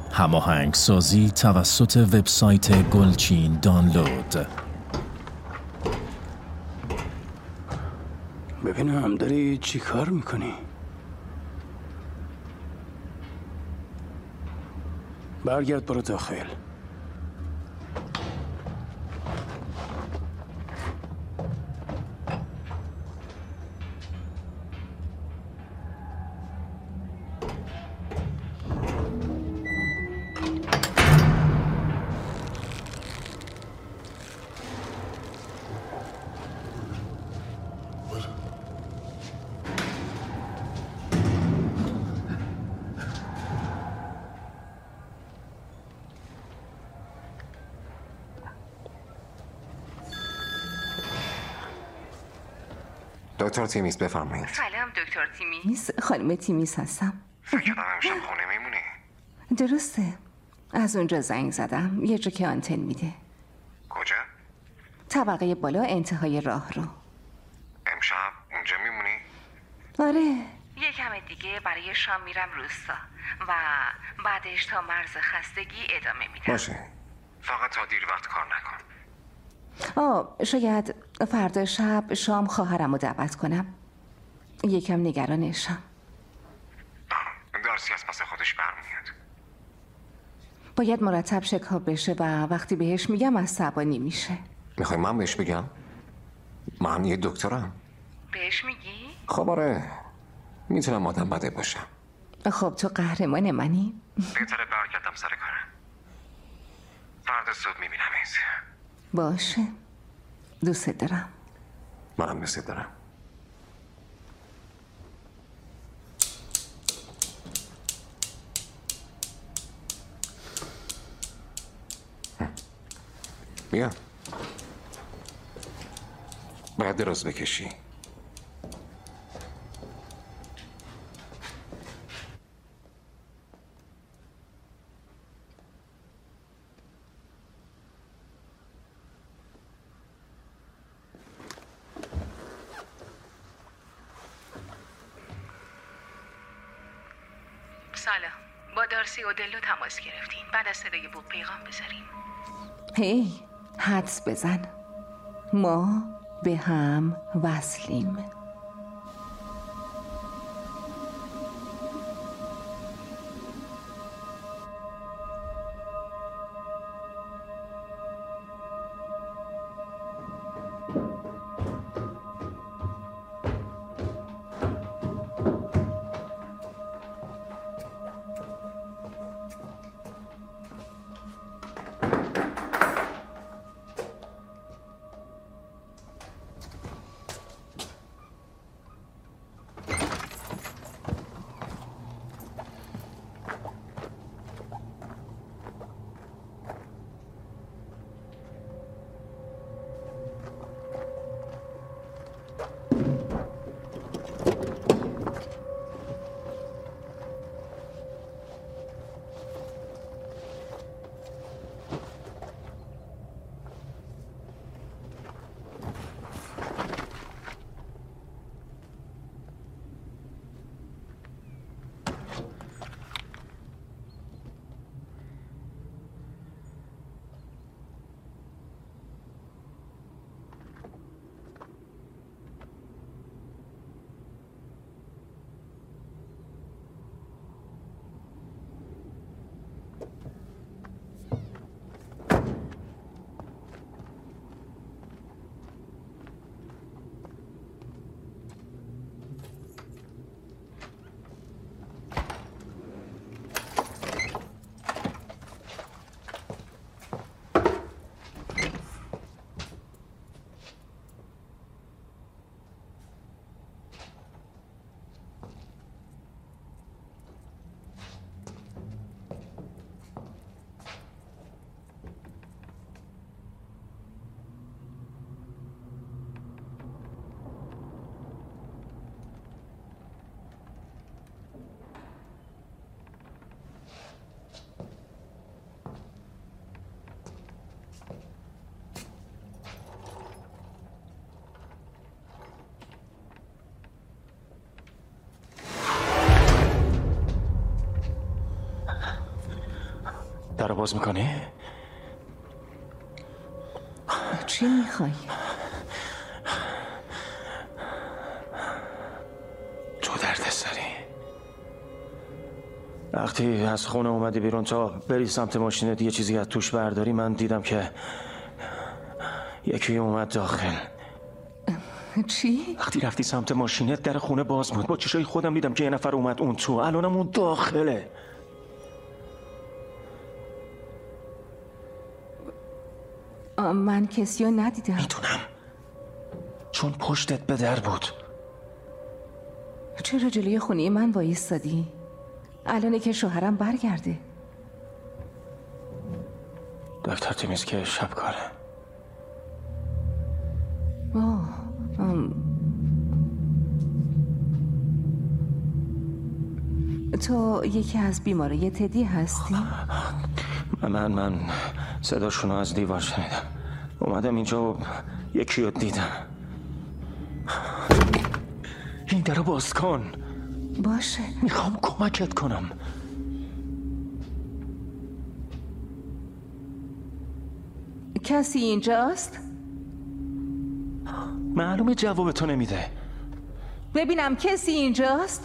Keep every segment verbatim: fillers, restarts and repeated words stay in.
هماهنگسازی توسط وبسایت گلچین دانلود. ببینم داری چی کار میکنی؟ برگرد برو داخل. دکتر تیمیس بفرمایید. سلام دکتر تیمیس، خانم تیمیس هستم. فکر کردم امشب خونه میمونی. درسته، از اونجا زنگ زدم، یه جا که آنتن میده. کجا؟ طبقه بالا انتهای راه رو. امشب اونجا میمونی؟ آره، یه کم دیگه برای شام میرم روستا و بعدش تا مرز خستگی ادامه میدم. باشه، فقط تا دیر وقت کار نکن. آه شاید فردا شب شام خواهرم رو دعوت کنم. یکم نگرانشم. دارسی از پس خودش برمیاد. باید مرتب شکاب بشه و وقتی بهش میگم عصبانی میشه. میخوای من بهش بگم؟ من یه دکترم. بهش میگی؟ خب آره، میتونم آدم بده باشم. خب تو قهرمان منی؟ بهتره برگردم سر کارم. فردا صبح میبینمت. باشه، دوست دارم. منم دوست دارم. بیا، باید دراز بکشی. سلام، با دارسی و دلو تماس گرفتین. بعد از صدای بوق پیغام بذارین. هی حدس بزن، ما به هم وصلیم. باز میکنی؟ چی میخوای؟ تو درد سری وقتی از خونه اومدی بیرون تا بری سمت ماشینت یه چیزی از توش برداری، من دیدم که یکی اومد داخل. چی؟ وقتی رفتی سمت ماشینت در خونه باز بود، با چشای خودم دیدم که یه نفر اومد اون تو، الانم اون داخله. من کسی رو ندیدم. میدونم، چون پشتت به در بود. چرا جلوی خونه من وایستادی؟ الانه که شوهرم برگرده. دکتر تمیز که شب کاره. آه ام. تو یکی از بیمارای تدی هستی؟ من من صداشونو از دیوار شنیدم، اومدم اینجا و یکی رو دیدم. این درو باز کن. باشه، میخوام کمکت کنم. کسی اینجاست؟ معلومه جواب تو نمیده. ببینم کسی اینجاست؟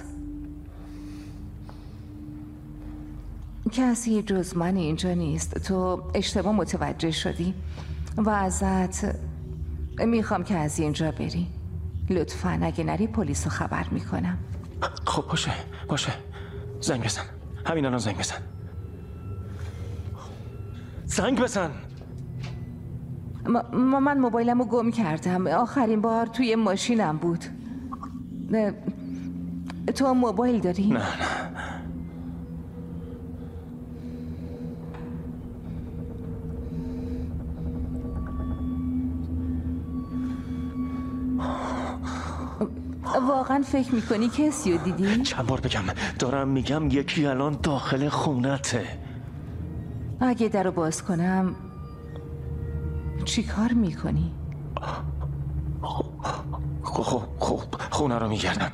کسی جز من اینجا نیست. تو اشتباه متوجه شدی و ازت میخوام که از اینجا بری. لطفاً اگه نری پلیس رو خبر میکنم. خب باشه باشه، زنگ بزن. همین الان زنگ بزن. زنگ بزن. ما من موبایلم رو گم کردم. آخرین بار توی ماشینم بود. تو موبایل داری؟ نه نه. واقعا فکر میکنی کسی رو دیدی؟ چند بار بگم دارم میگم یکی الان داخل خونته. اگه در رو باز کنم چی کار میکنی؟ خب خب خونه رو میگردم.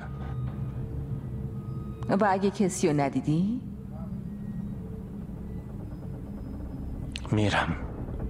و اگه کسی رو ندیدی؟ میرم.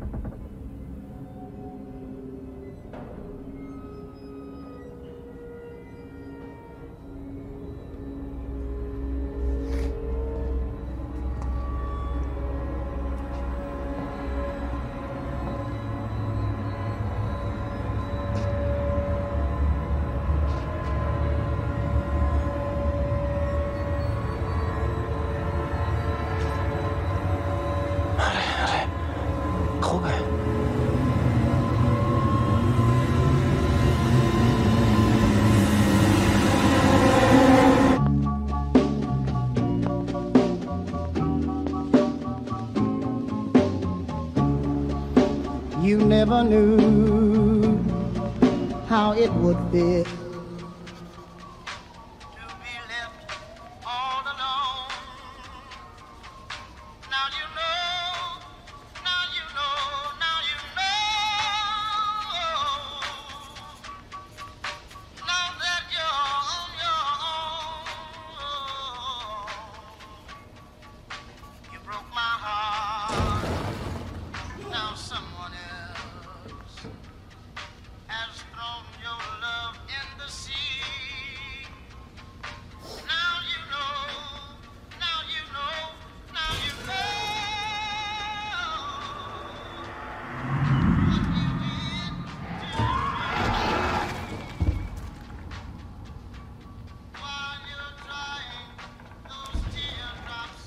You never knew how it would feel to be left all alone. Now you know, now you know, now you know. Now that you're on your own, you broke my heart. Now someone else has thrown your love in the sea. Now you know, now you know, now you know what you did to me. While you're drying those teardrops.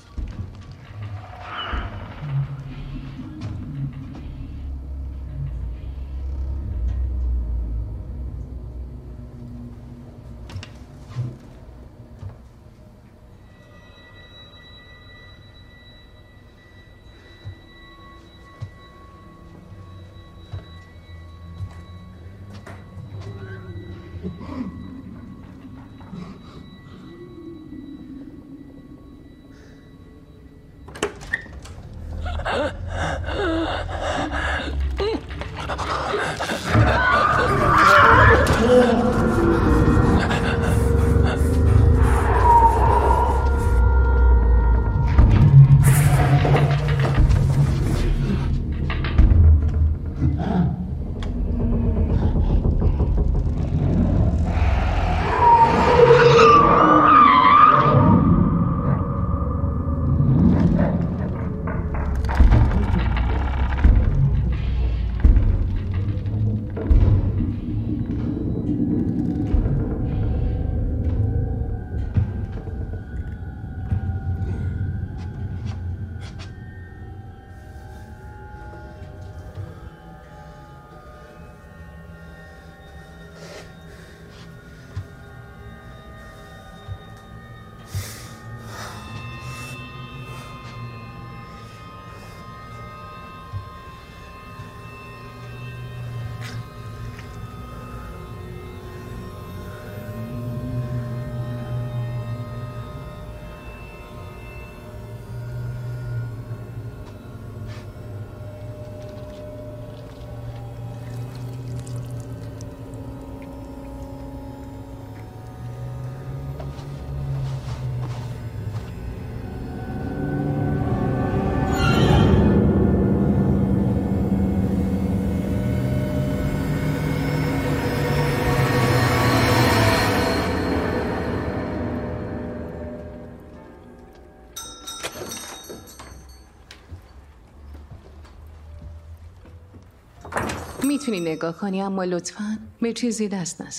میتونی نگاه کنی، اما لطفاً به چیزی دست نزن.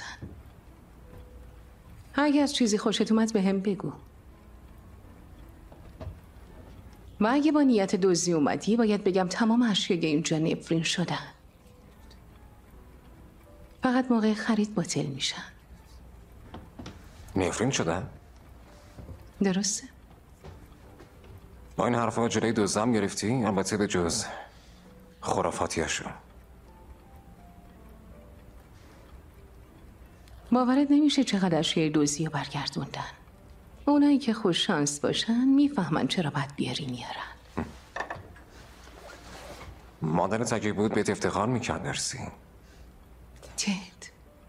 اگه از چیزی خوشت اومد به هم بگو. و اگه با نیت دزدی اومدی باید بگم تمام اشیای اینجا نفرین شدن. فقط موقع خرید باطل میشن. نفرین شدن؟ درسته؟ با این حرفا جلوی دزدم گرفتی؟ البته به جز خرافاتیاشو. باورت نمیشه چقدر اشیای دزدی رو برگردوندن. اونایی که خوش شانس باشن میفهمن چرا باید بیاری میارن. مادرت اگه بود بهت افتخار میکرد درسی. تد،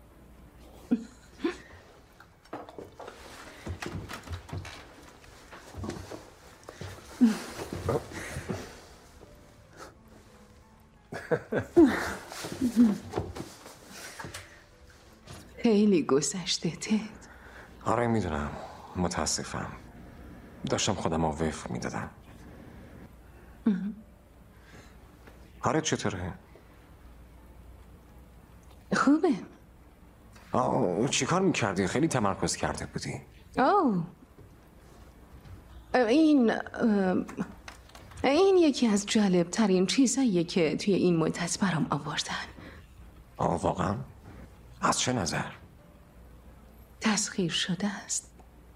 خیلی گذشته تد. آره میدونم، متاسفم. داشتم خودم رو وفق میدادم. آره چطوره؟ خوبه. آه چی کار میکردی؟ خیلی تمرکز کرده بودی. آه این اه، این یکی از جالب ترین چیزاییه که توی این مدت برام آوردن. آه واقعا؟ از چه نظر؟ تسخیر شده است.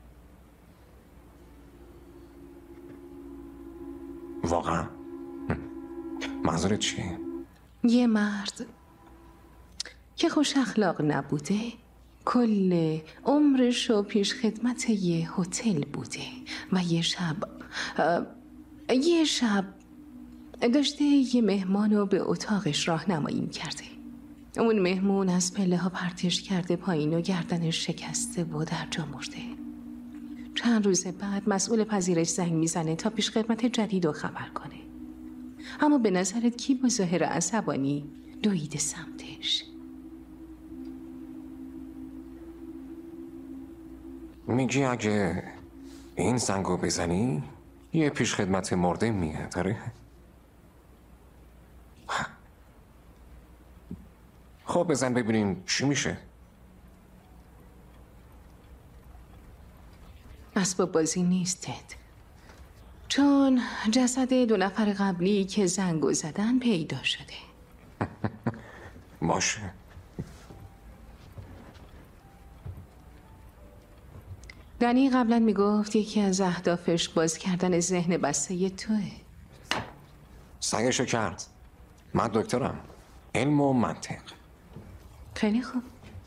واقعا؟ منظورت چیه؟ یه مرد که خوش اخلاق نبوده کل عمرش رو پیش خدمت یه هتل بوده و یه شب اه، یه شب داشته یه مهمان رو به اتاقش راهنمایی کرده. اون مهمون از پله ها پرتش کرده پایین و گردنش شکسته و در جا مرده. چند روز بعد مسئول پذیرش زنگ میزنه تا پیش خدمت جدید رو خبر کنه. اما به نظرت کی با ظاهر عصبانی دویده سمتش؟ میگی اگه این زنگو بزنی یه پیش خدمت مرده میاد، آره؟ خب بزن ببینیم چی میشه. اسباب بازی نیست تد، چون جسد دو نفر قبلی که زنگو زدن پیدا شده. باشه. دنی قبلا میگفت یکی از اهدافش باز کردن ذهن بسته توه. سعیشو کرد. من دکترم، علم و منطق. خیلی خوب.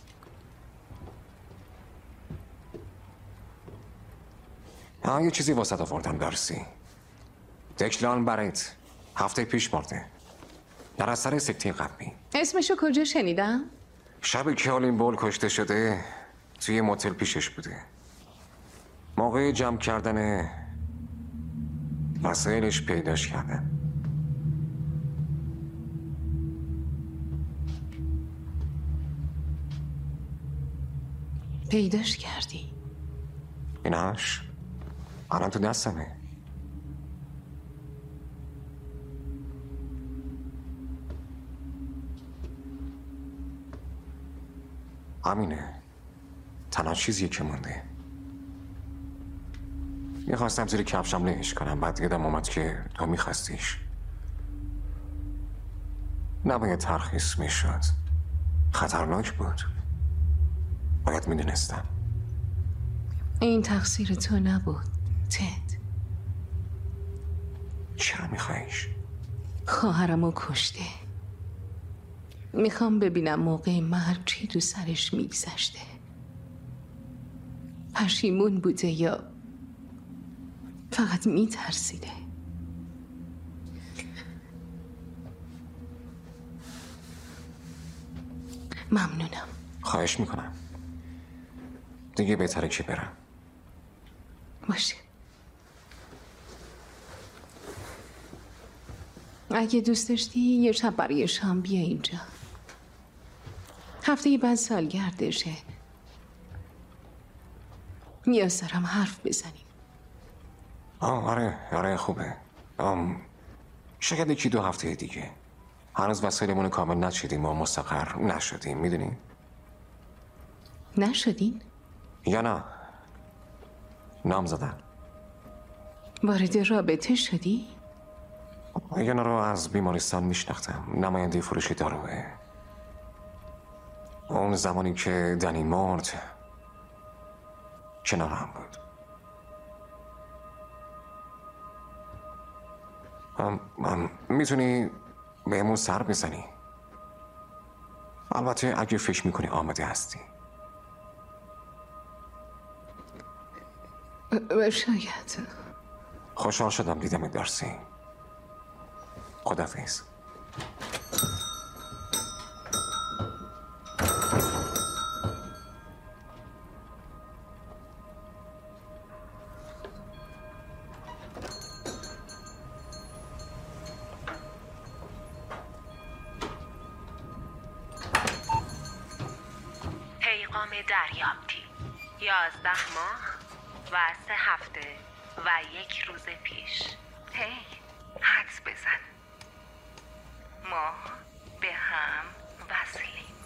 ها یه چیزی واسط آوردم دارسی. دکلان برایت هفته پیش مرده در اثر سکته قلبی. اسمشو کجا شنیدم؟ شب که آلین بول کشته شده توی موتل پیشش بوده. موقع جمع کردن وسایلش پیداش کردن. پیداش کردی؟ ایناش الان تو دستمه. همینه، تنها چیزیه که مونده. میخواستم زیر کفشم لهش کنم، بعد یادم اومد که تو میخواستیش. نباید ترخیص میشد، خطرناک بود. باید میدونستم. این تقصیر تو نبود تد. چرا میخوایش؟ خواهرمو کشته. میخوام ببینم موقع مرگ چی تو سرش میگذشته. پشیمون بوده یا فقط میترسیده. ممنونم. خواهش میکنم. دیگه بهتره که برم. باشه. اگه دوست داشتی یه شب برای شام بیا اینجا. هفته بعد سالگردشه. نیاز دارم حرف بزنیم. آه آره آره خوبه. آم شاید یکی دو هفته دیگه. هنوز وسایلمون کامل نچیدیم و مستقر نشدیم، میدونی؟ نشدین؟ یا نه نام زدن. وارد رابطه شدی؟ یه رو از بیمارستان میشناختم، نماینده فروش داروه. اون زمانی که دنی مرد کنار هم بود. ام ام میتونی بهمون سر بزنی؟ البته اگه فکر میکنی آماده هستی. شاید. خوشحال شدم دیدم دارسی. خداحافظ. پیغام دریافتی یازده ماه و سه هفته و یک روز پیش. هی حدس بزن، ما به هم وصلیم.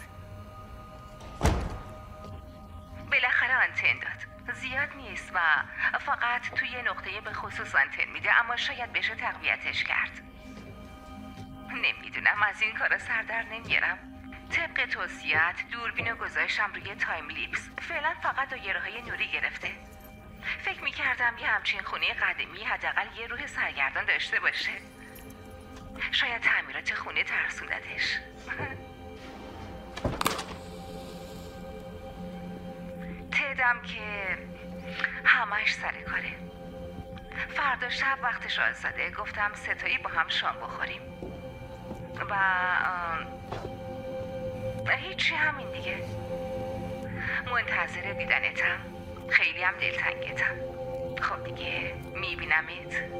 بالاخره آنتن داد. زیاد نیست و فقط توی نقطه به خصوص آنتن میده، اما شاید بشه تقویتش کرد. نمیدونم، از این کارا سر در نمیارم. طبق توصیت دوربینو گذاشتم روی تایم لیپس. فعلا فقط دایره های نوری گرفته. فکر میکردم یه همچین خونه قدیمی حداقل یه روح سرگردان داشته باشه. شاید تعمیرات خونه ترسوندتش. تدم که همش سر کاره. فردا شب وقت شاهزاده گفتم ستایی با هم شام بخوریم و هیچی، همین دیگه. منتظر دیدنتم. خیلی هم دلتنگتم. خب دیگه میبینمت.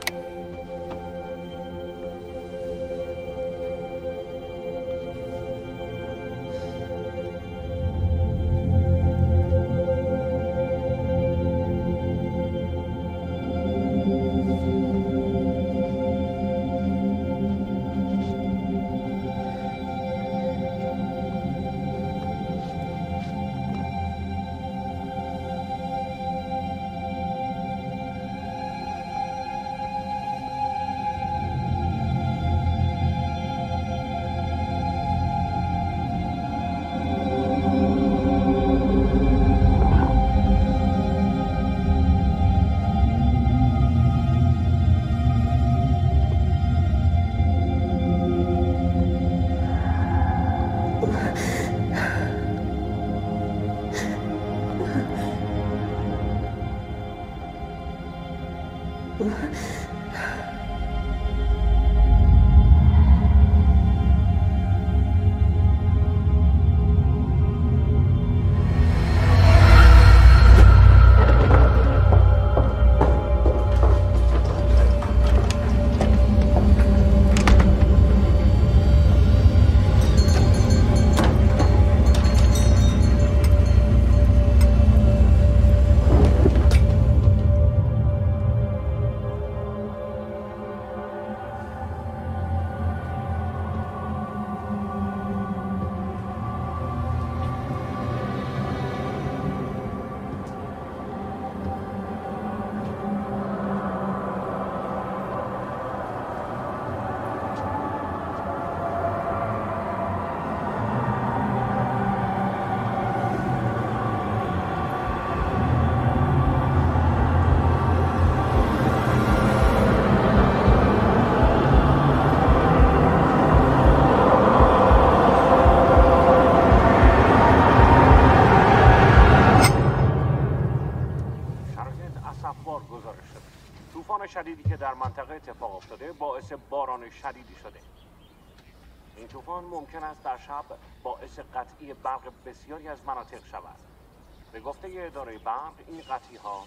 شدیدی که در منطقه اتفاق افتاده باعث باران شدیدی شده. این طوفان ممکن است در شب باعث قطعی برق بسیاری از مناطق شود. به گفته اداره برق این قطعی ها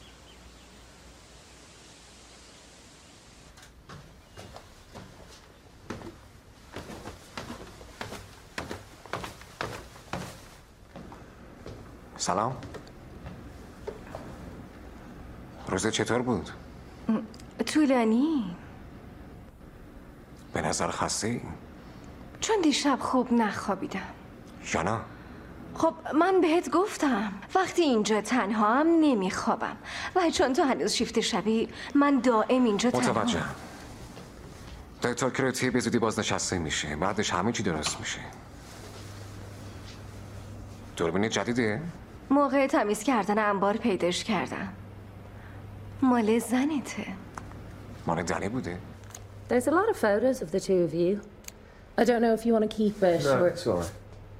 سلام. روزه چطور بود؟ طولانی. به نظر خسته؟ چون دیشب خوب نخوابیدم. یانا خب من بهت گفتم وقتی اینجا تنها هم نمیخوابم و چون تو هنوز شیفت شبی من دائم اینجا تنها. متوجه. دکتر کرتی به زودی بازنشسته میشه، بعدش همه چی درست میشه. دوربین جدیده؟ موقع تمیز کردن انبار پیداش کردم. مال زنته. مال دنی بوده؟ There's a lot of photos of the two of you. I don't know if you want to keep a short...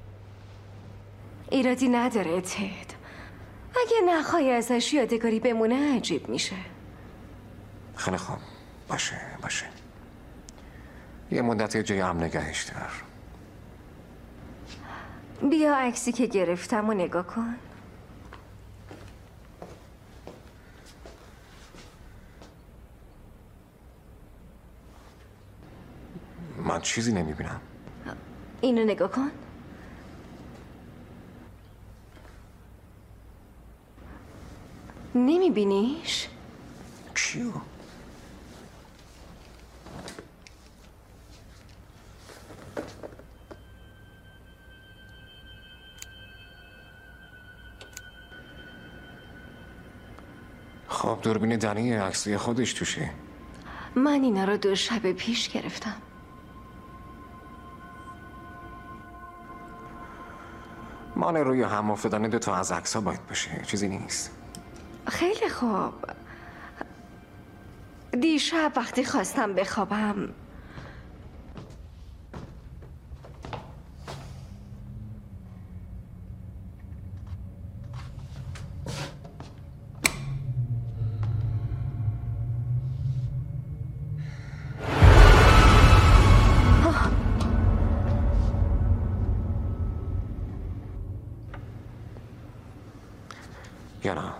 ایرادی نداره تد. اگه نخوای ازش یادگاری بمونه عجیب میشه. خیلی خوب. باشه باشه. یه مدت جای هم نگهش دار. بیا عکسی که گرفتم و نگاه کن. من چیزی نمیبینم. اینو نگاه کن. نمیبینیش؟ کیو؟ خب دوربین دنی عکسی خودش توشه. من اینا رو دو شب پیش گرفتم. مال روی هم افتادن دو تا از عکس‌ها باید باشه، چیزی نیست. خیلی خوب. دیشب وقتی خواستم بخوابم یا نه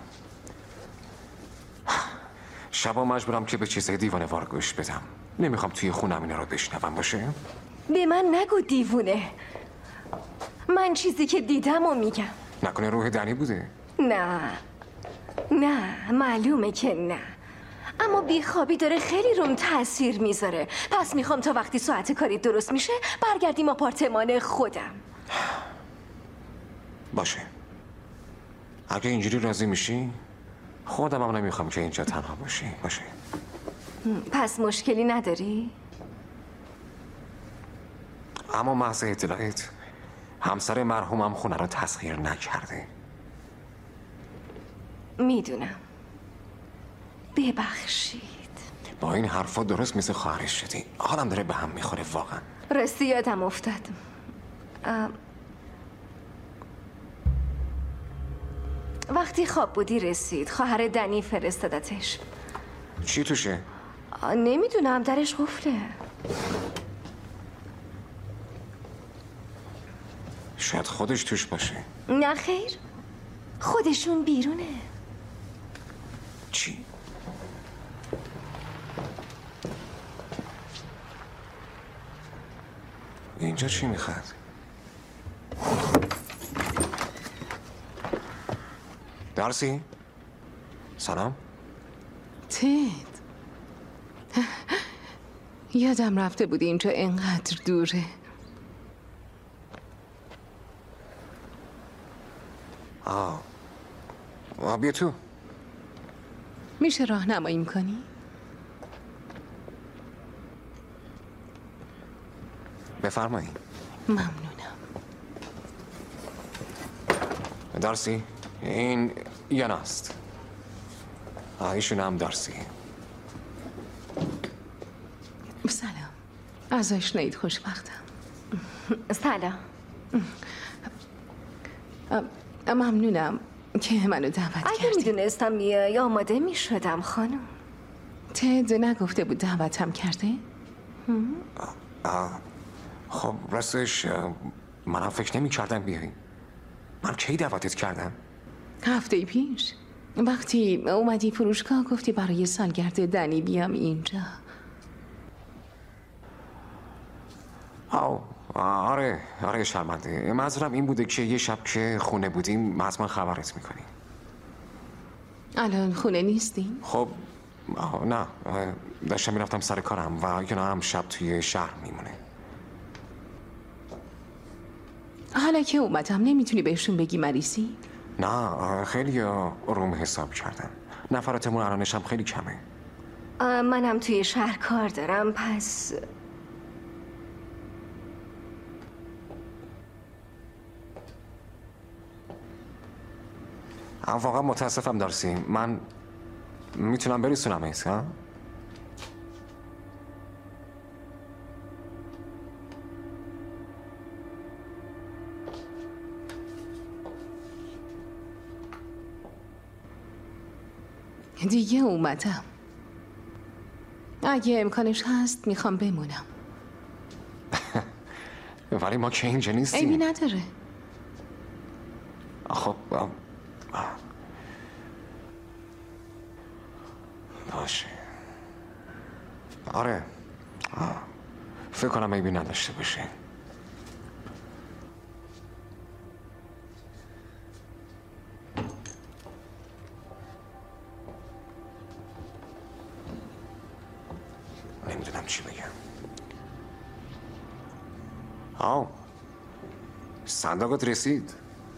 شبا مجبورم که به چیزای دیوانه وار گوش بدم. نمیخوام توی خونم اینا رو بشنوم. باشه؟ به من نگو دیوونه. من چیزی که دیدم و میگم. نکنه روح دنی بوده؟ نه نه معلومه که نه، اما بیخوابی داره خیلی روم تاثیر میذاره. پس میخوام تا وقتی ساعت کاری درست میشه برگردیم آپارتمان خودم. باشه. اگه اینجوری راضی میشی خودم هم نمیخوام که اینجا تنها باشی. باشه. پس مشکلی نداری؟ اما محض اطلاعت همسر مرحومم خونه رو تسخیر نکرده. میدونم. ببخشید. با این حرفا درست مثل خواهرش شدی. حالم داره به هم میخوره واقعا. راستی یادم افتاد. ام... وقتی خواب بودی رسید خواهر دنی فرستادتش. چی توشه؟ نمیدونم، درش قفله. شاید خودش توش باشه. نه خیر، خودشون بیرونه. چی؟ اینجا چی میخواد؟ دارسی؟ سلام؟ تد، یادم رفته بود اینجا اینقدر دوره. آه آه بیا تو. میشه راهنمایی میکنی؟ بفرمایید. ممنونم. دارسی؟ این یاناست. ایشون هم دارسی. سلام. از آشنایید خوشبختم. سلام. ممنونم که منو دعوت کردی. اگه میدونستم بیای آماده میشدم خانم. تد نگفته بود دعوتم کرده؟ آه. خب راستش منم فکر نمی کردم بیایی. من کی دعوتت کردم؟ هفته پیش وقتی اومدی فروشگاه گفتی برای سالگرد دنی بیام اینجا. آه آره آره شرمنده. منظورم این بوده که یه شب که خونه بودیم حتما خبرت میکنیم. الان خونه نیستی؟ خب نه داشتم میرفتم سر کارم و یه هم شب توی شهر میمونه. حالا که اومدم نمیتونی بهشون بگی مریضی؟ نه خیلی روم حساب کردن. نفراتمون الانش هم خیلی کمه. منم توی شهر کار دارم پس واقعا متاسفم دارسی. من میتونم برسونم ایس ها؟ دیگه اومدم. اگه امکانش هست میخوام بمونم. ولی ما که اینجا نیستیم. عیبی نداره. خب باشه. آره فکر کنم عیبی نداشته باشه. نمیدونم چی بگم. آو صندوقت رسید.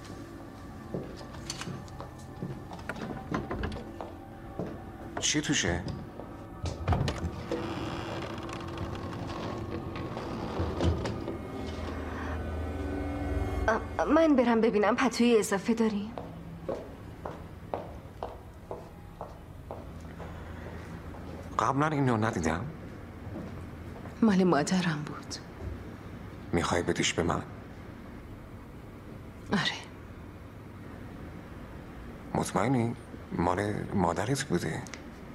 چی توشه؟ من برم ببینم پتوی اضافه داری؟ قبلا اینو ندیدم. مال مادرم بود. میخوای بدیش به من؟ آره. مطمئنی؟ مال مادرت بوده؟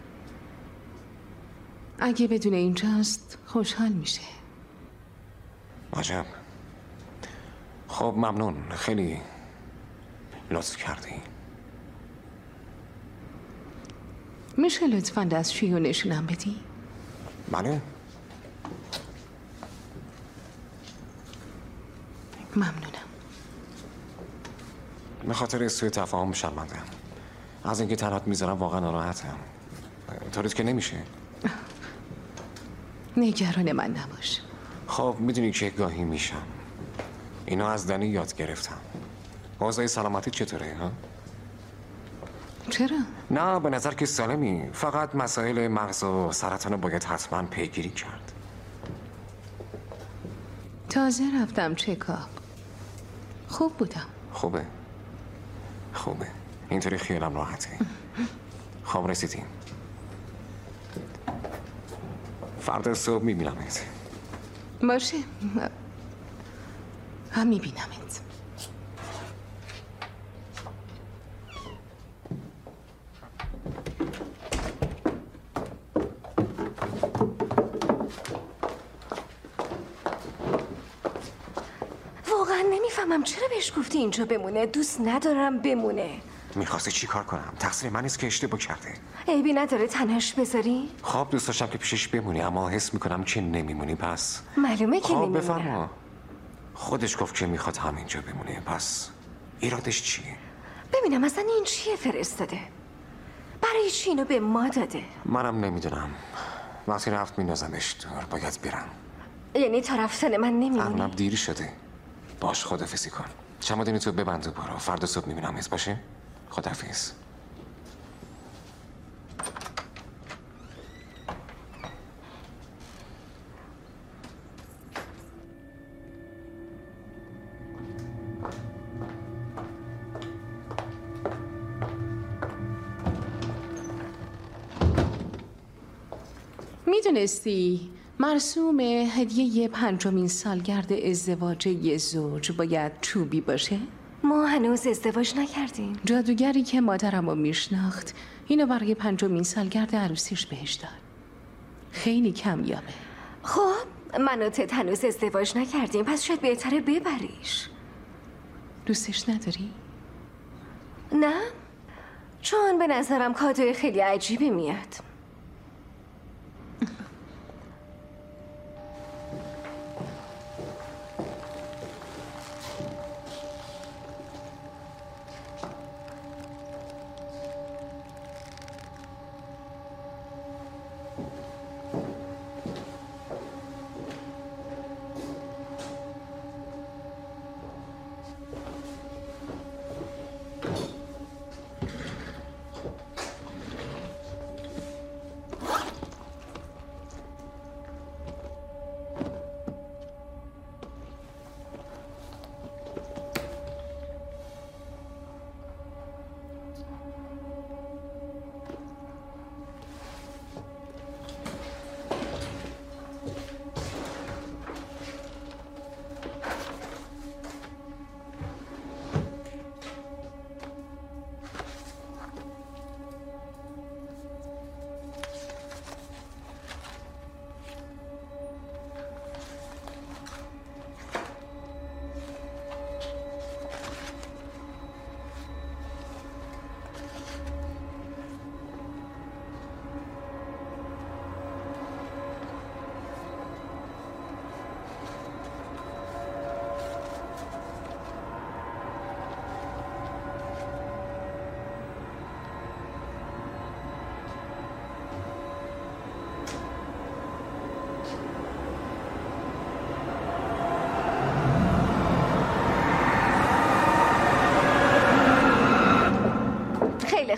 اگه بدون اینجاست خوشحال میشه. عجب. خب ممنون. خیلی لطف کردی. میشه لطفاً دستشویی رو نشونم بدی؟ بله. ممنونم. به خاطر سوء تفاهم شرمندم. از اینکه تنهات میذارم واقعا ناراحتم. طوریت که نمیشه. نگران من نباش. خب میدونی که گاهی میشم. اینا از دنی یاد گرفتم. اوضاع سلامتی چطوره ها؟ چرا؟ نه به نظر که سالمی. فقط مسائل مغز و سرطان رو باید حتما پیگیری کرد. تازه رفتم چکاپ. خوب بودم. خوبه. خوبه. اینطوری خیالم راحته. خب رسیدیم. فردا صبح میبینمت. باشه. هم میبینمت. واقعا نمیفهمم چرا بهش گفتی اینجا بمونه. دوست ندارم بمونه. میخواستی چی کار کنم؟ تقصیر من نیست که اشتباه کرده. عیبی نداره تنهاش بذاری؟ خب دوست داشتم که پیشش بمونی اما حس میکنم که نمیمونی. پس معلومه که خب نمیمونم. بفرما. خودش گفت که میخواد همینجا بمونه. پس ایرادش چیه؟ ببینم اصلا این چیه فرستاده؟ برای چی اینو به ما داده؟ منم نمیدونم. وقتی رفت میندازمش دور. باید برم. یعنی تا رفتن من نمیمونی؟ اغلب دیر شده. باش خدافزی کن. چمدونی تو ببند و برو. فردا صبح میبینمت. باشه؟ خدافز. میدونستی مرسوم هدیه پنجمین سالگرد ازدواج یه زوج باید چوبی باشه؟ ما هنوز ازدواج نکردیم. جادوگری که مادرم رو میشناخت اینو برای پنجمین سالگرد عروسیش بهش داد. خیلی کمیابه. خب من و تد هنوز ازدواج نکردیم پس شاید بهتره ببریش. دوستش نداری؟ نه چون به نظرم کادوی خیلی عجیبی میاد.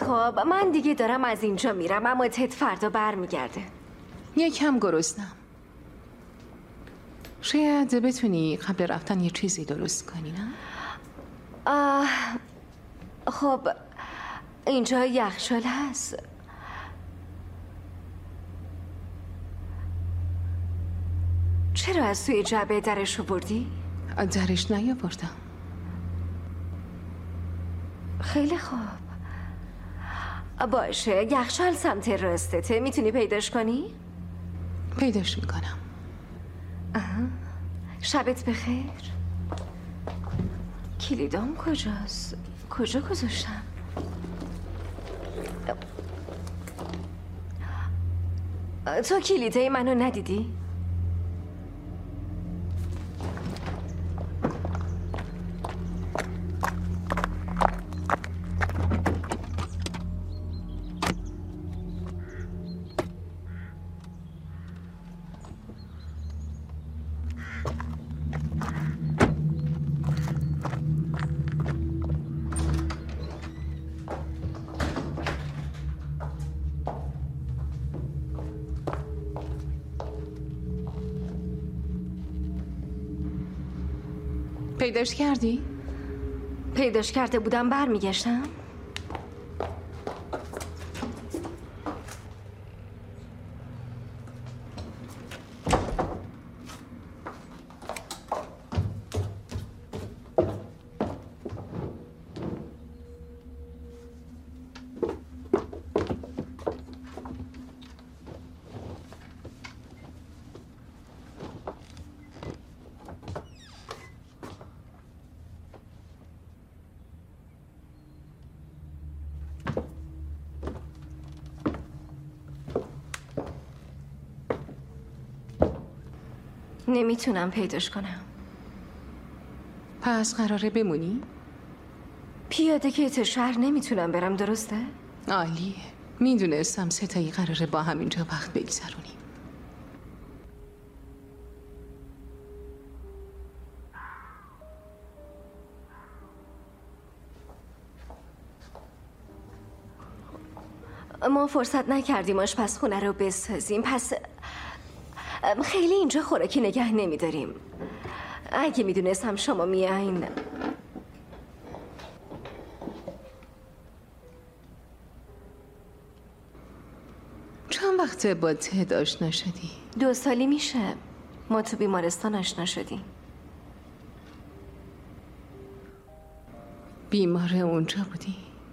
خب من دیگه دارم از اینجا میرم، اما تد فردا برمیگرده. یکم گرسنم. شاید بتونی قبل رفتن یه چیزی درست کنی، نه؟ آه خب اینجا یخچال هست. چرا از توی جعبه درش رو بردی؟ درش نیاوردم. خیلی خوب. باشه، یخچال سمت راستته، میتونی پیداش کنی؟ پیداش میکنم. آها. شبت بخیر. کلیدام کجاست؟ کجا گذاشتم؟ تو کلیده منو ندیدی؟ پیداش کردی؟ پیداش کرده بودم برمیگشتم. نمیتونم پیداش کنم. پس قراره بمونی؟ پیاده که تو شهر نمیتونم برم، درسته؟ عالیه. میدونستم ستایی قراره با همینجا وقت بگذرونیم. ما فرصت نکردیم آشپزخونه رو بسازیم، پس خیلی اینجا خوراکی نگه نمیداریم. اگه میدونستم شما میاین. چند وقت با تد آشنا شدی؟ دو سالی میشه. ما تو بیمارستان آشنا شدیم. بیمار اونجا بودی؟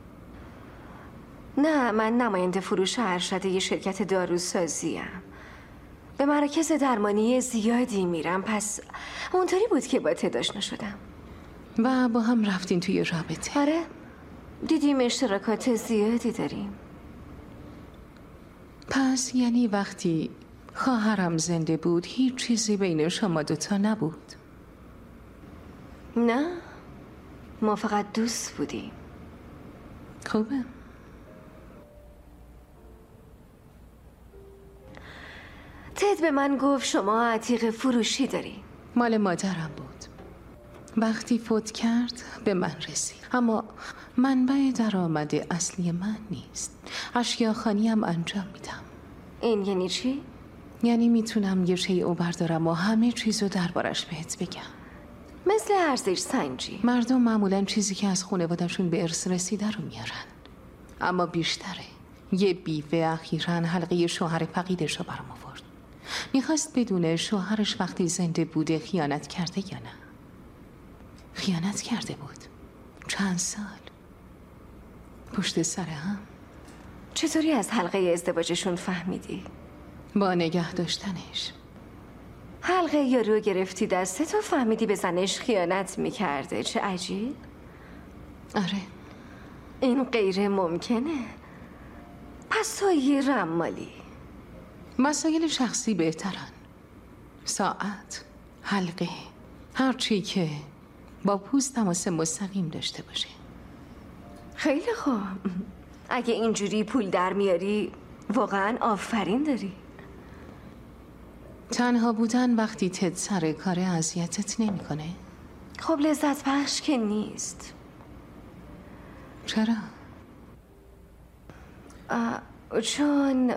نه، من نماینده فروش ارشد یه شرکت داروسازیم. به مراکز درمانی زیادی میرم، پس اونطوری بود که با تد آشنا شدم. و با هم رفتین توی رابطه؟ آره، دیدیم اشتراکات زیادی داریم. پس یعنی وقتی خواهرم زنده بود هیچ چیزی بین شما دوتا نبود؟ نه، ما فقط دوست بودیم. خوبه. تد به من گفت شما عتیق فروشی داری. مال مادرم بود. وقتی فوت کرد به من رسید، اما منبع درآمد اصلی من نیست. اشیاخوانی هم انجام میدم. این یعنی چی؟ یعنی میتونم یه شیء بردارم و همه چیزو دربارش بهت بگم. مثل ارزش سنجی. مردم معمولا چیزی که از خانواده‌شون به ارث رسیده رو میارن، اما بیشتره. یه بیوه اخیراً حلقه شوهر فقیدش رو برام آورد. میخواست بدونه شوهرش وقتی زنده بوده خیانت کرده یا نه. خیانت کرده بود. چند سال پشت سر هم. چطوری از حلقه ازدواجشون فهمیدی؟ با نگه داشتنش. حلقه یارو گرفتی دستت و فهمیدی به زنش خیانت میکرده. چه عجیب. آره. این غیر ممکنه. پس تو یه رمالی. مسائل شخصی بهترن. ساعت، حلقه، هر چی که با پوست تماس مستقیم داشته باشه. خیلی خوب. اگه اینجوری پول در میاری واقعا آفرین داری. تنها بودن وقتی تد سر کار اذیتت نمیکنه؟ خب لذت بخش که نیست. چرا؟ چون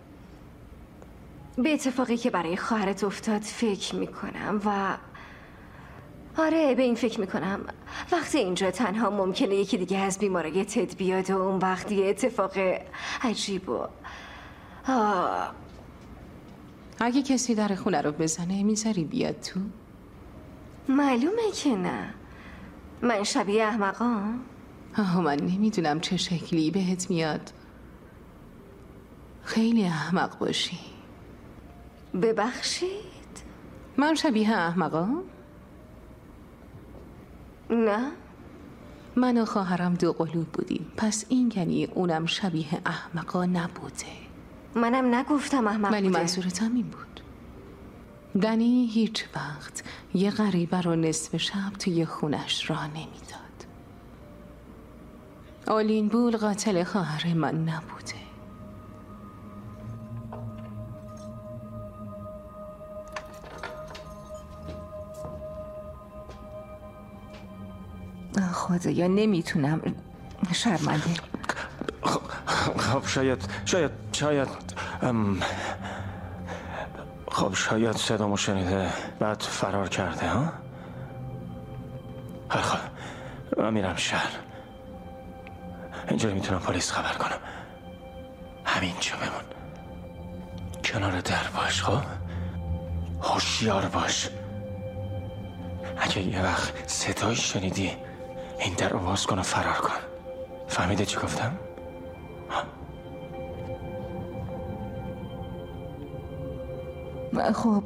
به اتفاقی که برای خواهرت افتاد فکر میکنم و آره به این فکر میکنم وقتی اینجا تنها ممکنه یکی دیگه از بیمارای تد بیاد و اون وقت یه اتفاق عجیب و آه. اگه کسی در خونه رو بزنه میذاری بیاد تو؟ معلومه که نه. من شبیه احمقام؟ آه من نمیدونم چه شکلی بهت میاد. خیلی احمق باشی. ببخشید؟ من شبیه احمقام؟ نه. من و خواهرم دو قلوب بودیم، پس این یعنی اونم شبیه احمقا نبوده. منم نگفتم احمق ولی بوده. منظورتم این بود. دنی هیچ وقت یه غریبه رو نصف شب توی خونش راه نمیداد. آلین بول قاتل خواهر من نبوده. خدایا نمیتونم. شرمنده. خب شاید شاید شاید ام... خب شاید صدامو شنیده بعد فرار کرده ها. خب من میرم شهر. اینجوری میتونم پلیس خبر کنم. همینجا بمون، کنار در باش. خب هوشیار باش. اگه یه وقت صدایی شنیدی این در رو باز کن و فرار کن. فهمیده چی گفتم؟ خب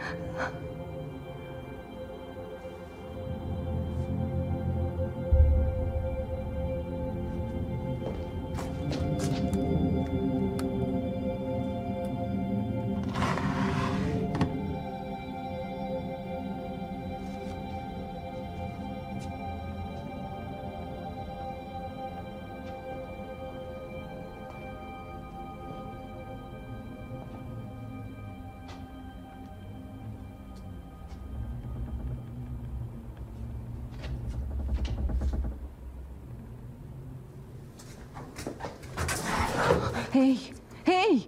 هی هی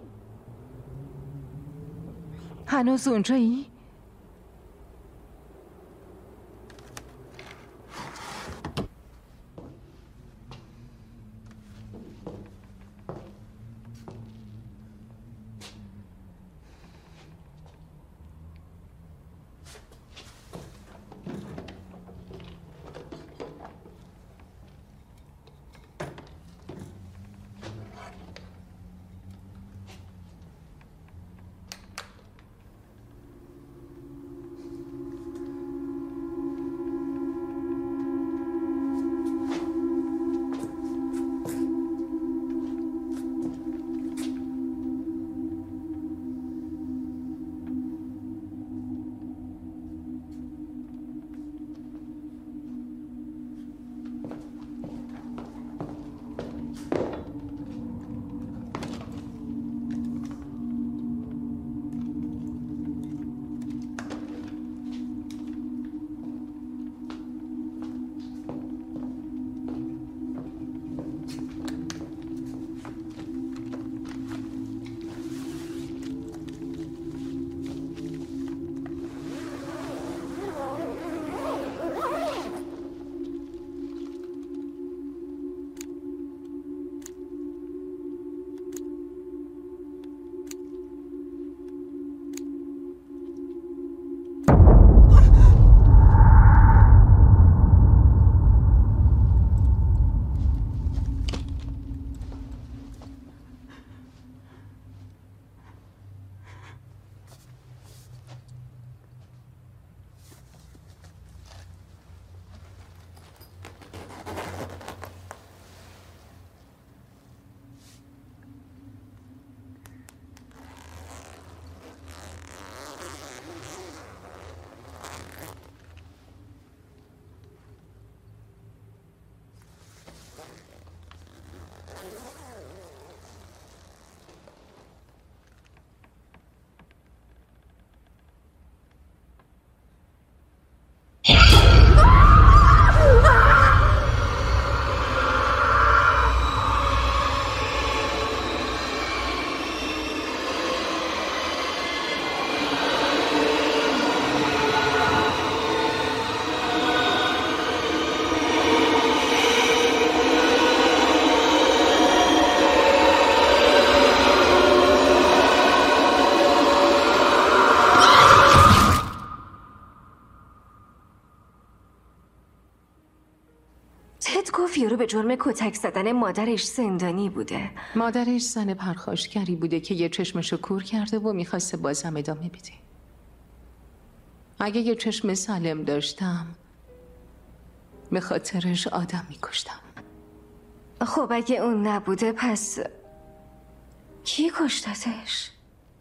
هنوز اونجایی؟ تد گفت یارو به جرم کتک زدن مادرش زندانی بوده. مادرش زن پرخاشگری بوده که یه چشمشو کور کرده و میخواسته بازم ادامه بده. اگه یه چشم سالم داشتم به خاطرش آدم میکشتم. خب اگه اون نبوده پس کی کشتتش؟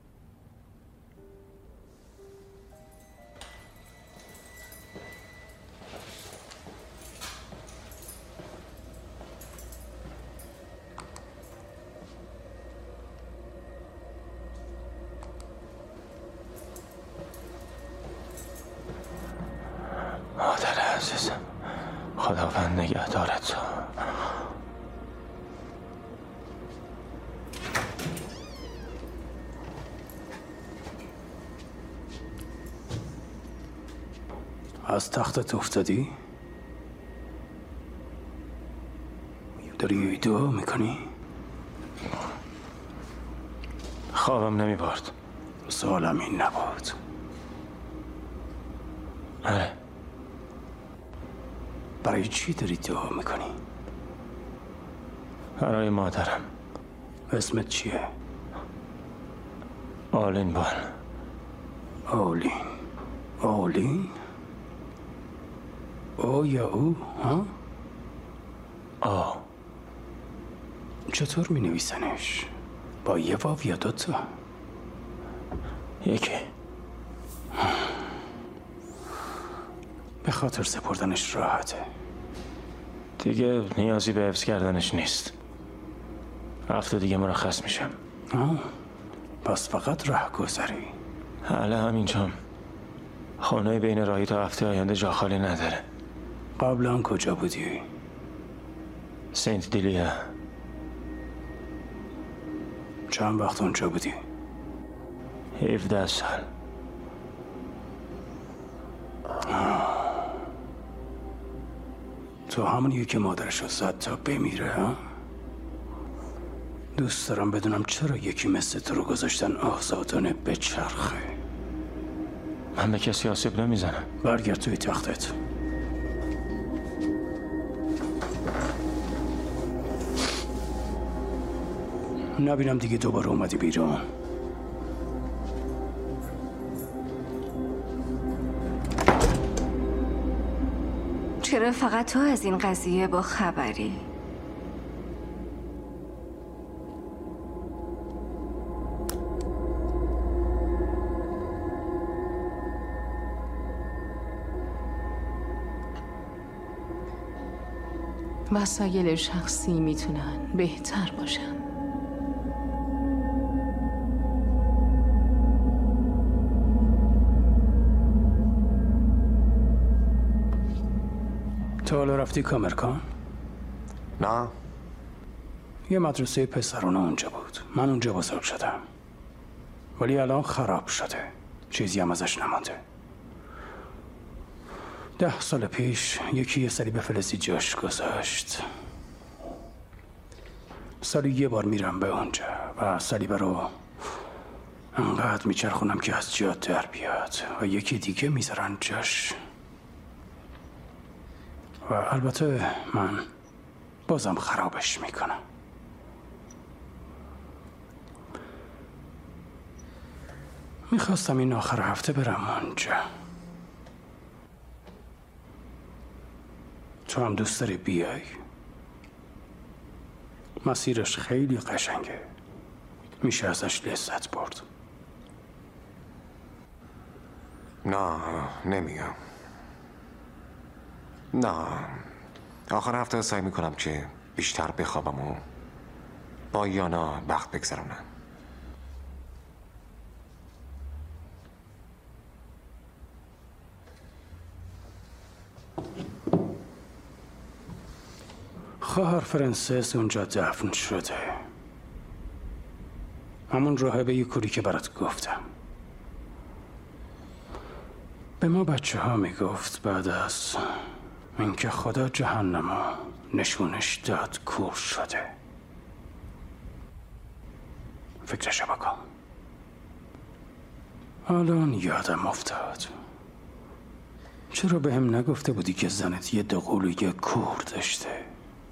مادر عزیزم، خداوند نگهدارت تو. از تختت افتادی؟ داری دعا میکنی؟ خوابم نمی برد. سوالم این نبود. آره. برای چی داری دعا میکنی؟ برای مادرم. اسمت چیه؟ آلین بال. آلین. آلین؟ او یا او؟ ها؟ آ. چطور می نویسنش؟ با یه واو یا دوتا؟ یکی. به خاطر سپردنش راحته. دیگه نیازی به حفظ کردنش نیست. هفته دیگه مرخص میشم. آه. پس فقط راه گذری. حالا همینجام. خانه بین راهی تا هفته آینده جا خالی نداره. قبلا کجا بودی؟ سنت دیلیا. چند وقت اونجا بودی؟ هفده سال. تو همونیه که مادرشو زد تا بمیره ها؟ دوست دارم بدونم چرا یکی مثل تو رو گذاشتن آزادانه بچرخه. من به کسی آسیب نمیزنم. برگرد توی تختت. نبینم دیگه دوباره اومدی بیرون. چرا فقط تو از این قضیه با خبری؟ وسایل شخصی میتونن بهتر باشن. تو حالا رفتی کامرکان؟ نه. یه مدرسه پسرانه اونجا بود. من اونجا بزرگ شدم. ولی الان خراب شده. چیزی هم ازش نمانده. ده سال پیش یکی یه صلیب فلزی جاش گذاشت. سالی یه بار میرم به اونجا و صلیب رو انقدر میچرخونم که از جا در بیاد و یکی دیگه میذارن جاش. و البته من بازم خرابش میکنم. میخواستم این آخر هفته برم اونجا. تو هم دوست داری بیای؟ مسیرش خیلی قشنگه. میشه ازش لذت برد. نه نمیام. نه آخر هفته سعی میکنم که بیشتر بخوابم و با یانا وقت بگذرونم. خواهر فرانسس اونجا دفن شده. همون راهبه یه کوری که برات گفتم. به ما بچه ها میگفت بعد از اینکه خدا جهنمو نشونش داد کور شده. فکرشو بکن. الان یادم افتاد. چرا به هم نگفته بودی که زنت یه دقول و یه کور داشته؟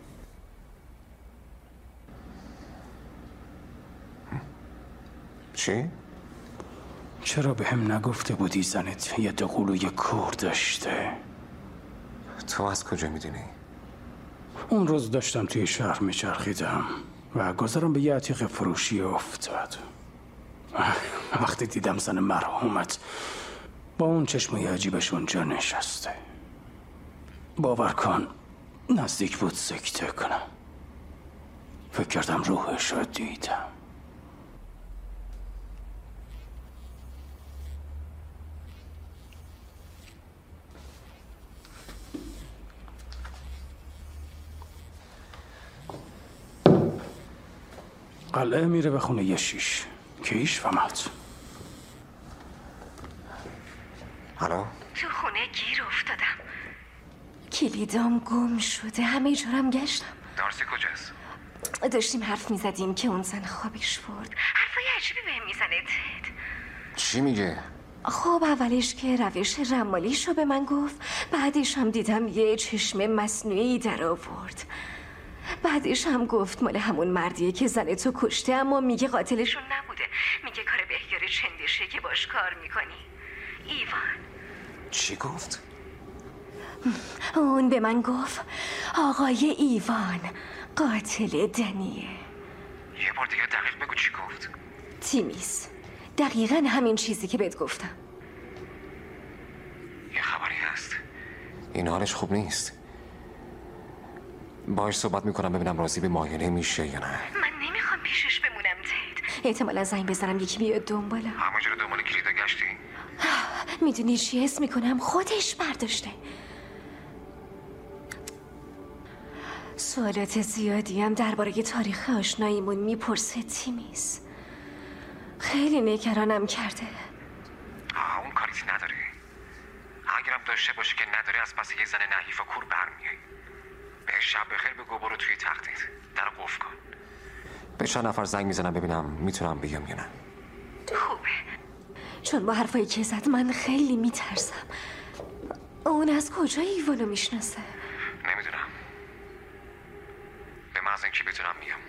چی؟ چرا به هم نگفته بودی زنت یه دقول و یه کور داشته؟ تو از کجا میدونی؟ اون روز داشتم توی شهر میچرخیدم و گذرم به یه عتیق فروشی افتاد. وقتی دیدم زن مرحومت با اون چشمای عجیبش اونجا نشسته، باور کن نزدیک بود سکته کنم. فکر کردم روحش رو دیدم. قلعه میره به خونه یه شیش کیش و مات. الو؟ تو خونه گیر افتادم. کلیدام گم شده. همه جورم گشتم. دارسی کجاست؟ داشتیم حرف میزدیم که اون زن خوابش برد. حرفای عجیبی بهم میزنه تد. چی میگه؟ خب اولش که روش رمالیشو به من گفت، بعدش هم دیدم یه چشم مصنوعی در آورد. بعدش هم گفت مال همون مردیه که زن تو کشته، اما میگه قاتلشون نبوده. میگه کار بهیار چندشه که باش کار میکنی. ایوان. چی گفت؟ اون به من گفت آقای ایوان قاتل دنیه. یه بار دیگه دقیق بگو چی گفت؟ تیمیس، دقیقاً همین چیزی که بهت گفتم. یه خبری هست. این حالش خوب نیست. باهاش صحبت میکنم ببینم راضی به معاینه میشه یا نه. من نمیخوام پیشش بمونم تید. احتمالا زنگ بزنم یکی بیاد دنبالم. همونجا رو دنبال کلیدا گشتی؟ میدونی چی حس میکنم؟ خودش برداشته. سوالات زیادی هم درباره تاریخ آشناییمون میپرسه تیمیس. خیلی نگرانم کرده. آه اون کاریتی نداره. اگرم داشته باشه که نداره، از پس یه زن نحیف و کور برمیای. به شب بخیر بگو برو توی تختت، در قفل کن. به چند نفر زنگ میزنم ببینم میتونم بیام یا نه. خوبه، چون با حرفایی که زد من خیلی میترسم. اون از کجا ایوانو میشناسه؟ نمیدونم. به محض اینکه بتونم میام.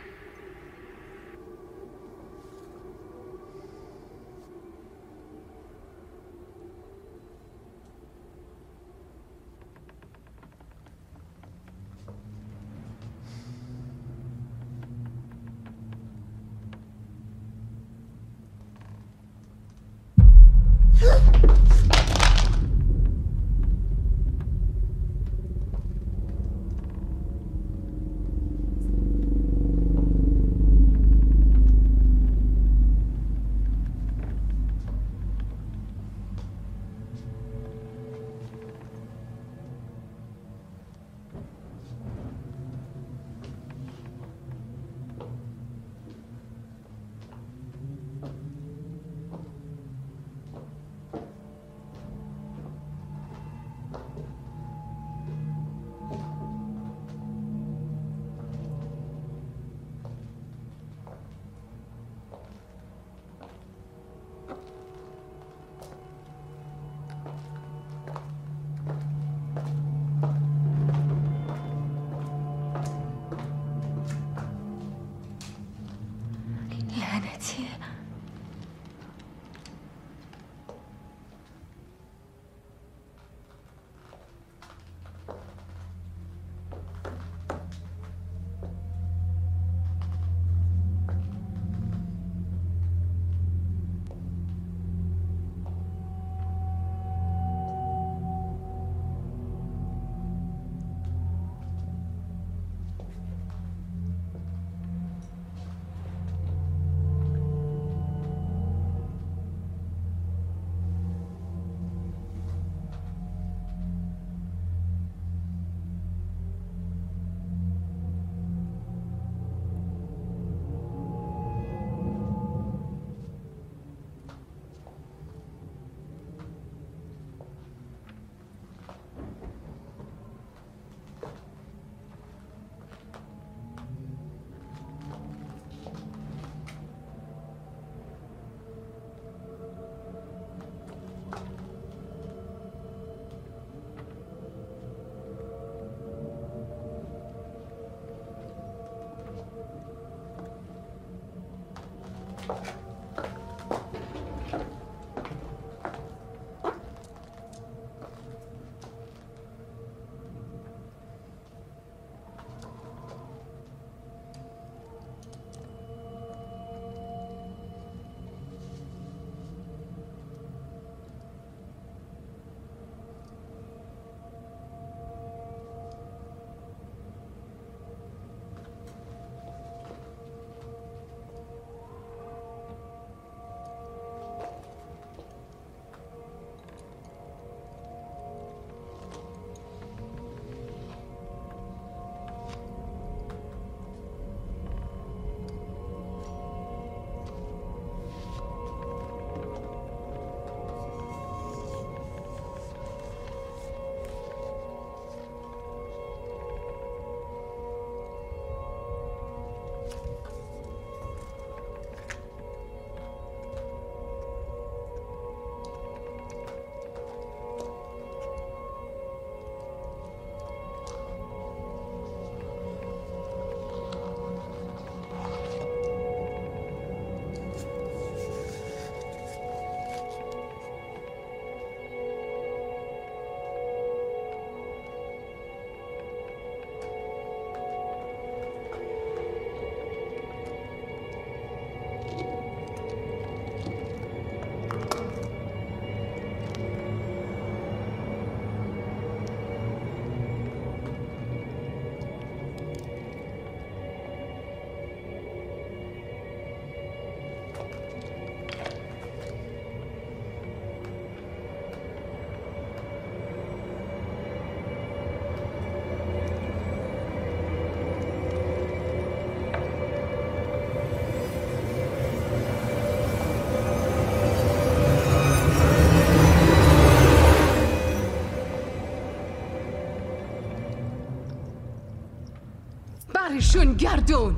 برشون گردون.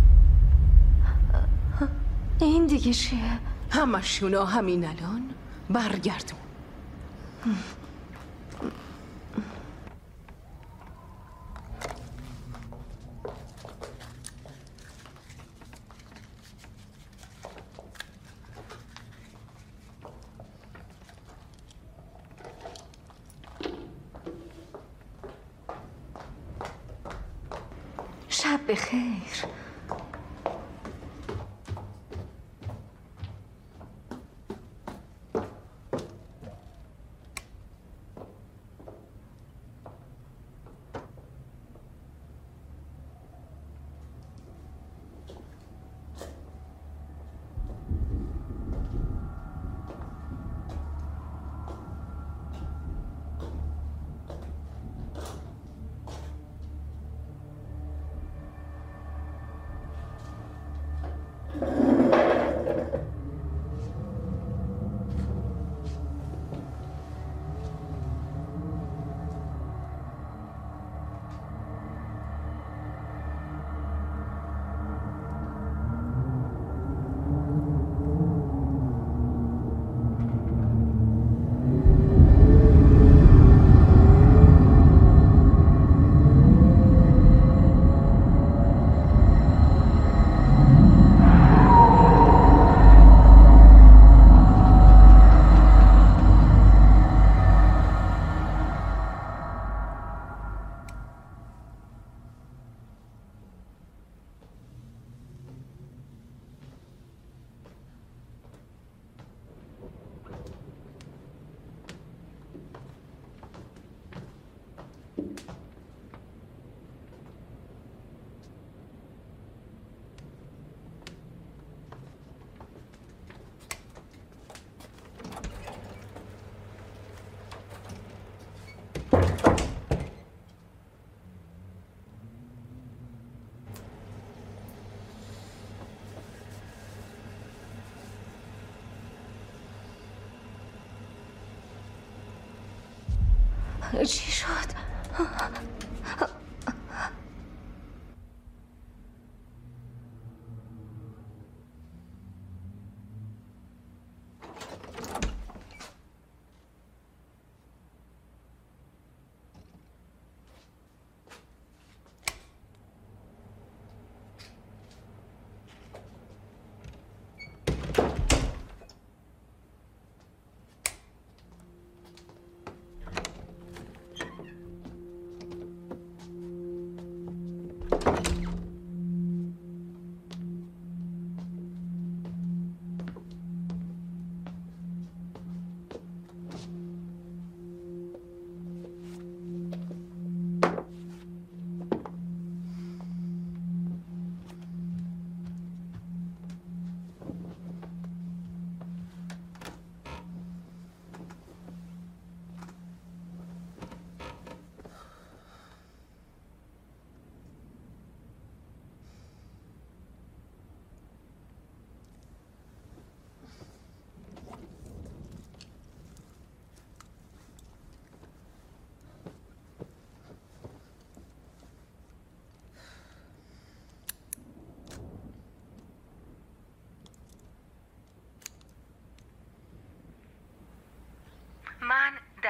این دیگه چیه؟ همشونو همین الان برگردون. شب بخیر. چی شد؟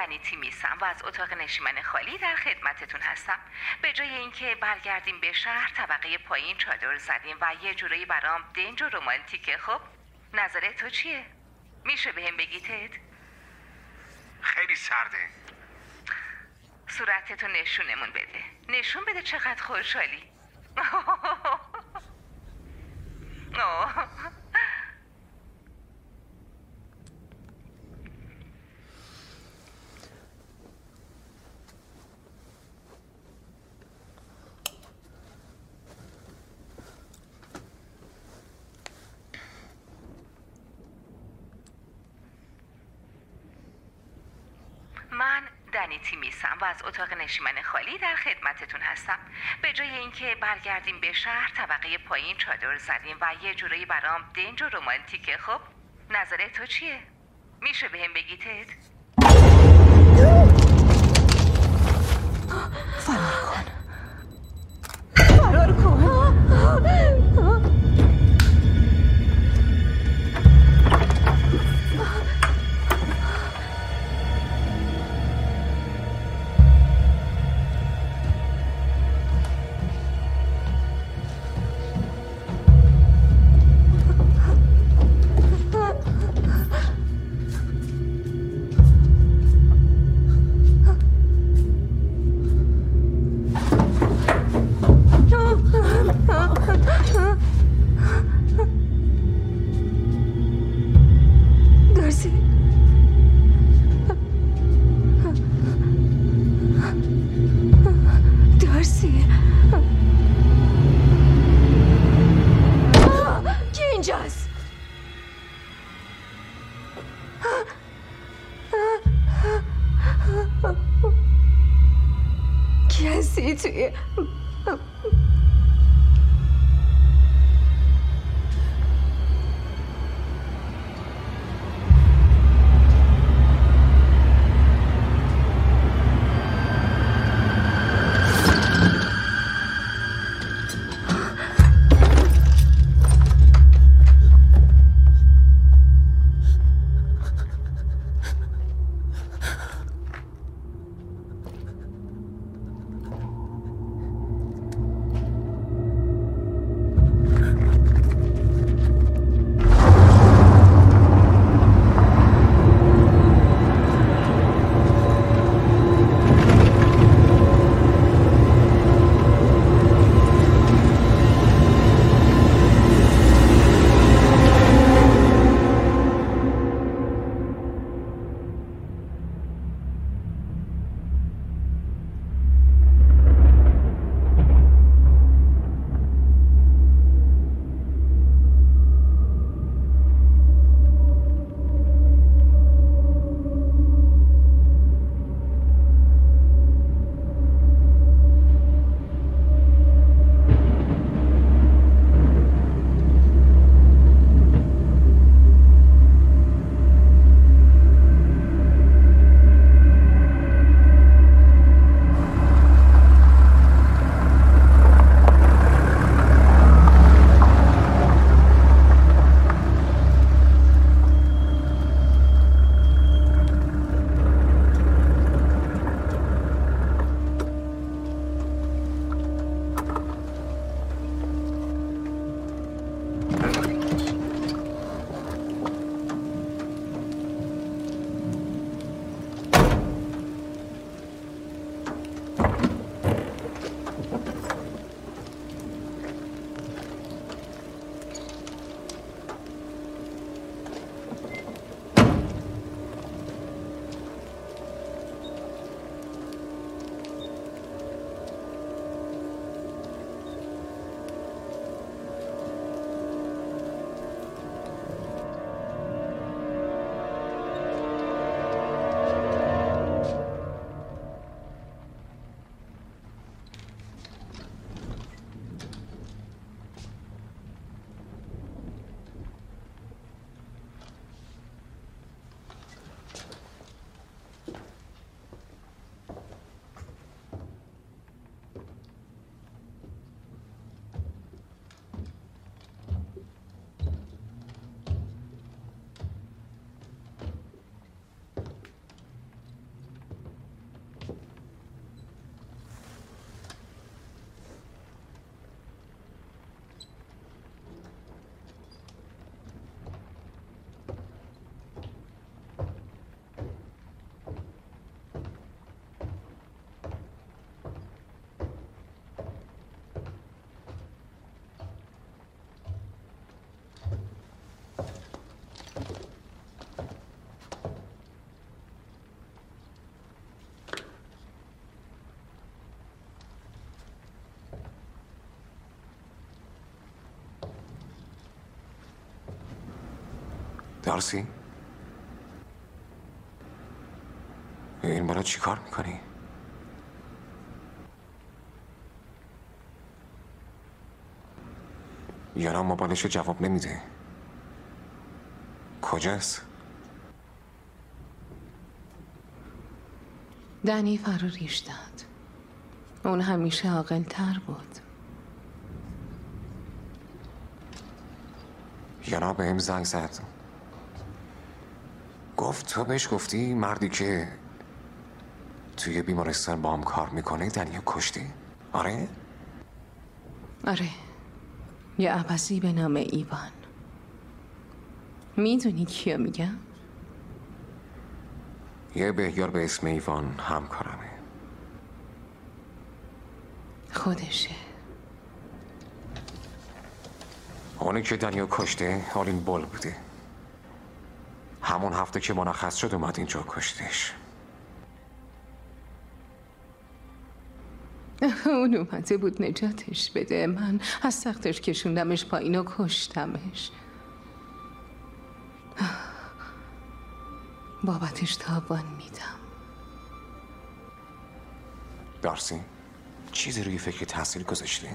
دنی تیمیسم و از اتاق نشیمن خالی در خدمتتون هستم. به جای اینکه برگردیم به شهر طبقه پایین چادر زدیم و یه جورایی برام دنج و رمانتیکه. خب نظر تو چیه؟ میشه بهم بگی تد؟ خیلی سرده. صورتتو نشونمون بده. نشون بده چقدر خوشحالی. من دنی تیمیسم و از اتاق نشیمن خالی در خدمتتون هستم. به جای اینکه برگردیم به شهر طبقه پایین چادر زدیم و یه جورایی برام دنج و رمانتیکه. خب نظر تو چیه؟ میشه بهم بگی تد؟ فرار کن. فرار کن. کسی توی دارسی؟ این بالا چی کار میکنی؟ یانا موبایلشو جواب نمیده. کجاست؟ دنی فراریش داد. اون همیشه عاقل‌تر بود. یانا بهم زنگ زد. گفت تو بهش گفتی مردی که توی بیمارستان با هم کار میکنه دنیو کشتی؟ آره؟ آره، یه عباسی به نام ایوان. میدونی کیو میگم؟ یه بهیار به اسم ایوان همکارمه. خودشه. اونی که دنیو کشته آلین بول بوده. همون هفته که مرخص شد اومد اینجا کشتش. اون اومده بود نجاتش بده. من از تختش کشوندمش پایین و کشتمش. بابتش تاوان میدم. دارسی چیزی روی فکر تاثیر گذاشتی؟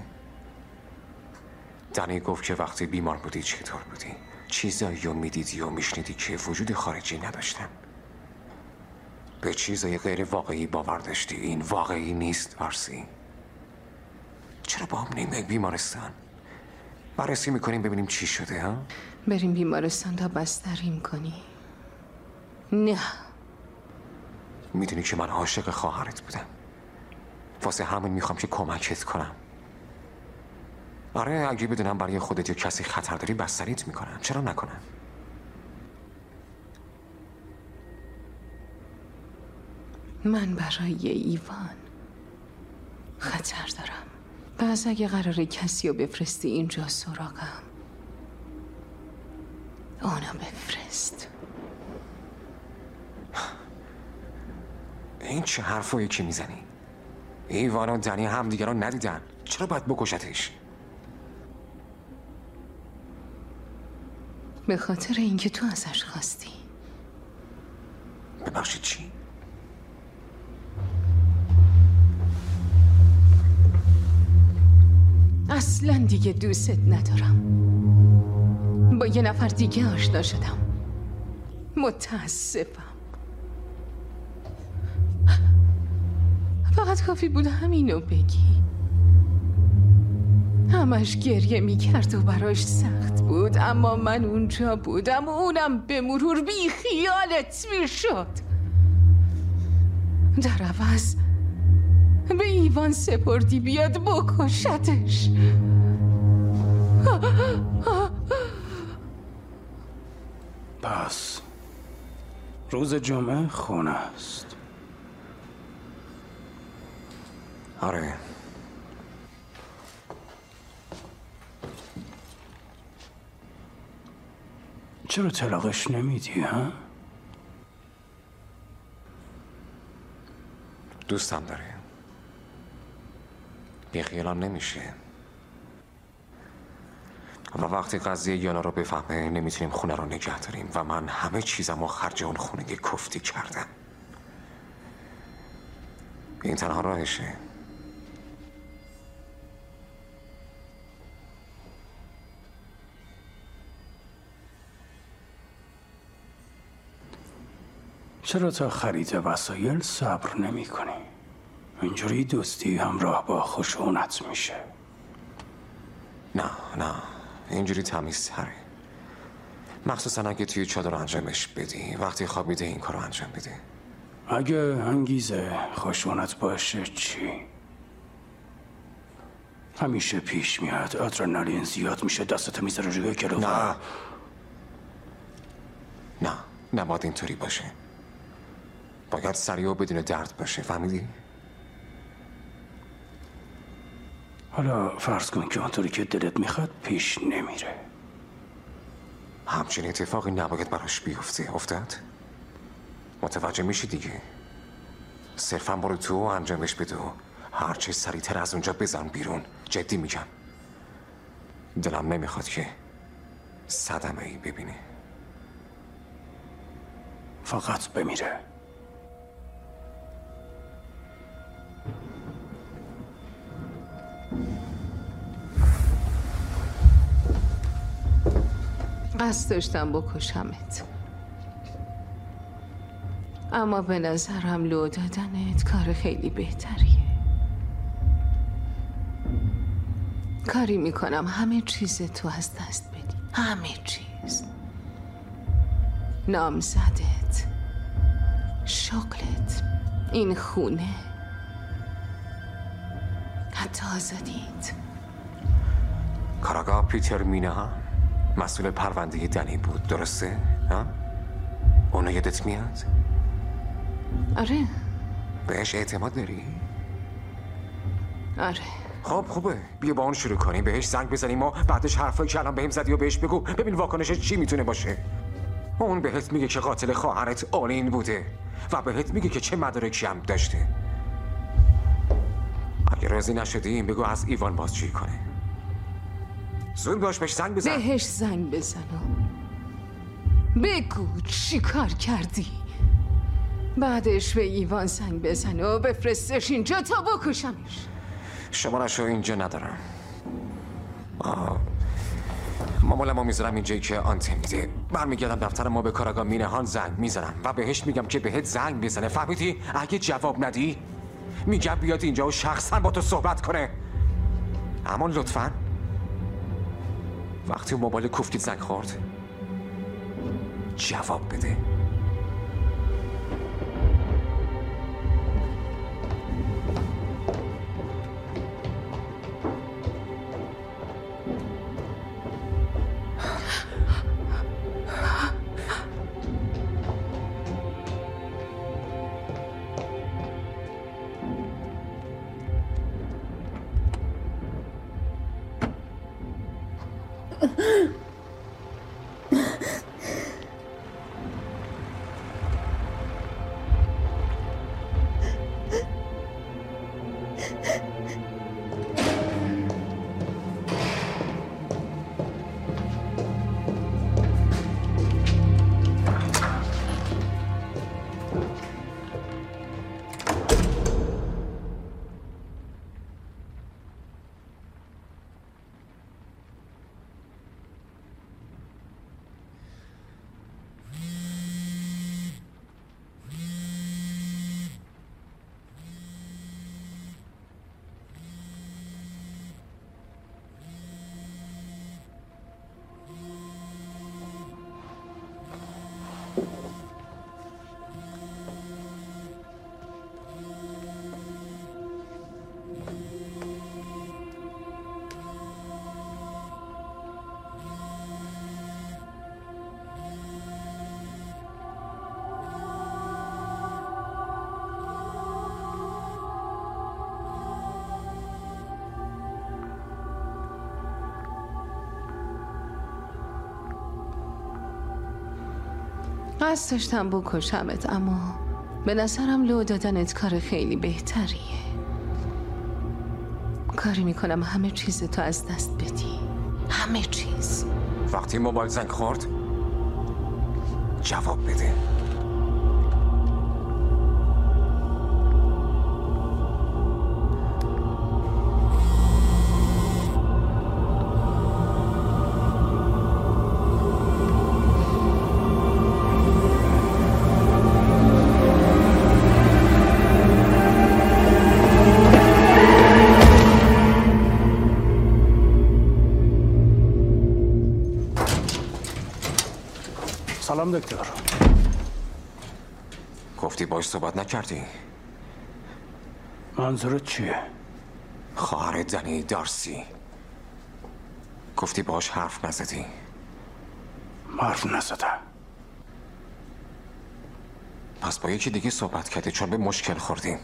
دنی گفت که وقتی بیمار بودی چطور بودی؟ چیزایی رو میدیدی و میشنیدی که وجود خارجی نداشتن. به چیزای غیر واقعی باور داشتی. این واقعی نیست دارسی. چرا با هم نمیای بیمارستان؟ بررسی میکنیم ببینیم چی شده ها؟ بریم بیمارستان تا بستریم کنی؟ نه. میدونی که من عاشق خواهرت بودم. واسه همین میخوام که کمکت کنم. آره اگه بدونم برای خودت یا کسی خطر داری بستریت میکنم. چرا نکنم؟ من برای ایوان خطر دارم. پس اگه قراره کسی رو بفرستی اینجا سراغم، اونو بفرست. این چه حرفایی که میزنی؟ ایوان و دنی هم دیگر رو ندیدن. چرا باید بکشتش؟ به خاطر اینکه تو ازش خواستی. ببخشید چی؟ اصلا دیگه دوست ندارم. با یه نفر دیگه آشنا شدم. متاسفم. فقط کافی بود همینو بگی. همش گریه میکرد و براش سخت بود، اما من اونجا بودم و اونم به مرور بی خیالت میشد. در عوض به ایوان سپردی بیاد بکشتش. پس روز جمعه خونه است. آره. چرا طلاقش نمیدی ها؟ دوستم داره. بیخیالم نمیشه. و وقتی قضیه یانا رو بفهمه نمیتونیم خونه رو نگه داریم و من همه چیزم رو خرج اون خونه کفتی کردم. این تنها راهشه. چرا تا خرید وسایل صبر نمی کنی؟ اینجوری دوستی همراه با خشونت میشه. نه نه اینجوری تمیزتره. مخصوصا اگه توی چادر انجامش بدی. وقتی خوابیده این کارو انجام بده. اگه انگیزه خشونت باشه چی؟ همیشه پیش میاد آدرنالین زیاد میشه دستت میذاره روی کلوفر. نه نه نباید اینطوری باشه. باید سریع و بدون درد باشه. فهمیدی؟ حالا فرض کن که اونطوری که دلت میخواد پیش نمیره. همچین اتفاقی نباید براش بیفته. افتاد؟ متوجه میشی دیگه. صرفا برو تو و انجامش بده و هرچه سریعتر از اونجا بزن بیرون. جدی میگم. دلم نمیخواد که صدمه ای ببینه. فقط بمیره. قصد داشتم بکشمت، اما به نظرم لو دادنت کار خیلی بهتریه. کاری میکنم همه چیز تو از دست بدی، همه چیز. نامزدت، شغلت، این خونه، حتی آزادیت. کاراگاه پیتر مینهان مسئول پرونده دنی بود، درسته؟ ها؟ اونو یادت میاد؟ آره. بهش اعتماد داری؟ آره. خب خوبه، بیا با اون شروع کنیم، بهش زنگ بزنیم و بعدش حرفایی که الان بهم زدی و بهش بگو، ببین واکنشش چی میتونه باشه. اون بهت میگه که قاتل خواهرت آلین بوده و بهت میگه که چه مدارکی هم داشته. اگه راضی نشدی بگو از ایوان بازجویی کنه. زود باش، بهش زنگ بزن. بهش زنگ بزن و بگو چی کار کردی. بعدش به ایوان زنگ بزن و بفرستش اینجا تا بکشمش. شماره‌شو اینجا ندارم. آه. مامولمو میذارم اینجایی که آنتن میده. برمیگردم دفتر ما، به کاراگاه مینهان زنگ میزنم و بهش میگم که بهت زنگ بزنه. فهمیدی؟ اگه جواب ندی میگم بیاد اینجا و شخصا با تو صحبت کنه. اما لطفاً وقتی موبایل کوفتی زنگ خورد جواب بده. قصد داشتم بکشمت، اما به نظرم لو دادنت کار خیلی بهتریه. کاری میکنم همه چیز تو از دست بدی، همه چیز. وقتی موبایل زنگ خورد جواب بده. سلام دکتر. گفتی باش صحبت نکردی؟ منظورت چیه؟ خواهر دنی دارسی. گفتی باش حرف نزدی؟ حرف نزدم. پس با یکی دیگه صحبت کردی چون به مشکل خوردیم.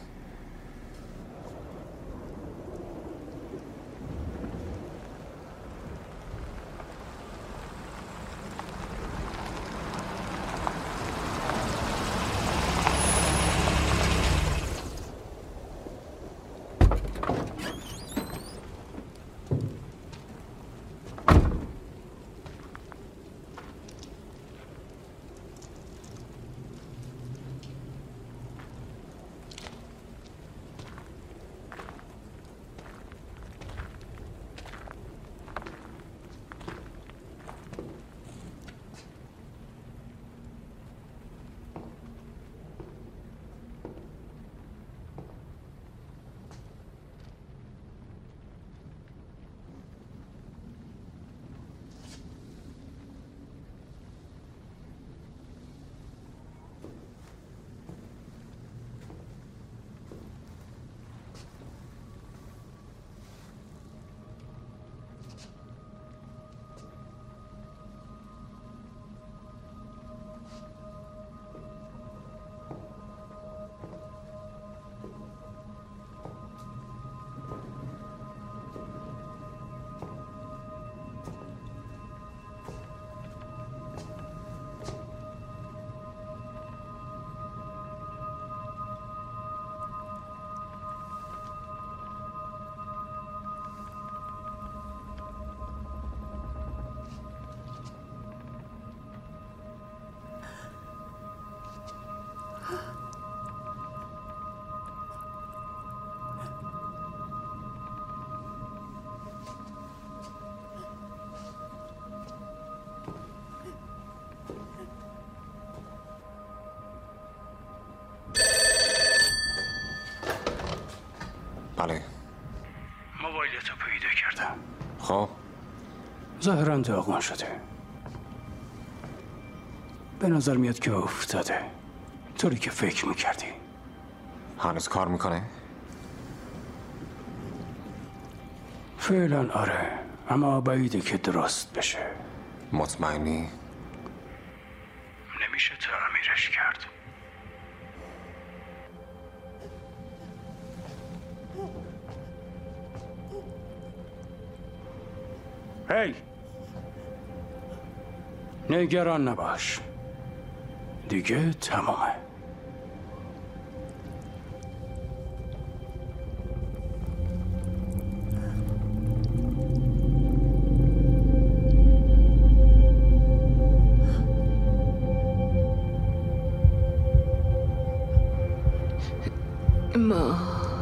بله. موبایلتو پیدا کردم. خب ظاهراً داغون شده. به نظر میاد که افتاده طوری که فکر میکردی. هنوز کار میکنه؟ فعلا آره، اما بعیده که درست بشه. مطمئنی؟ نمیشه تعمیرش کرد. هی نگران نباش، دیگه تمامه. ما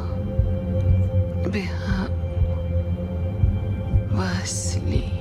به هم وصلیم.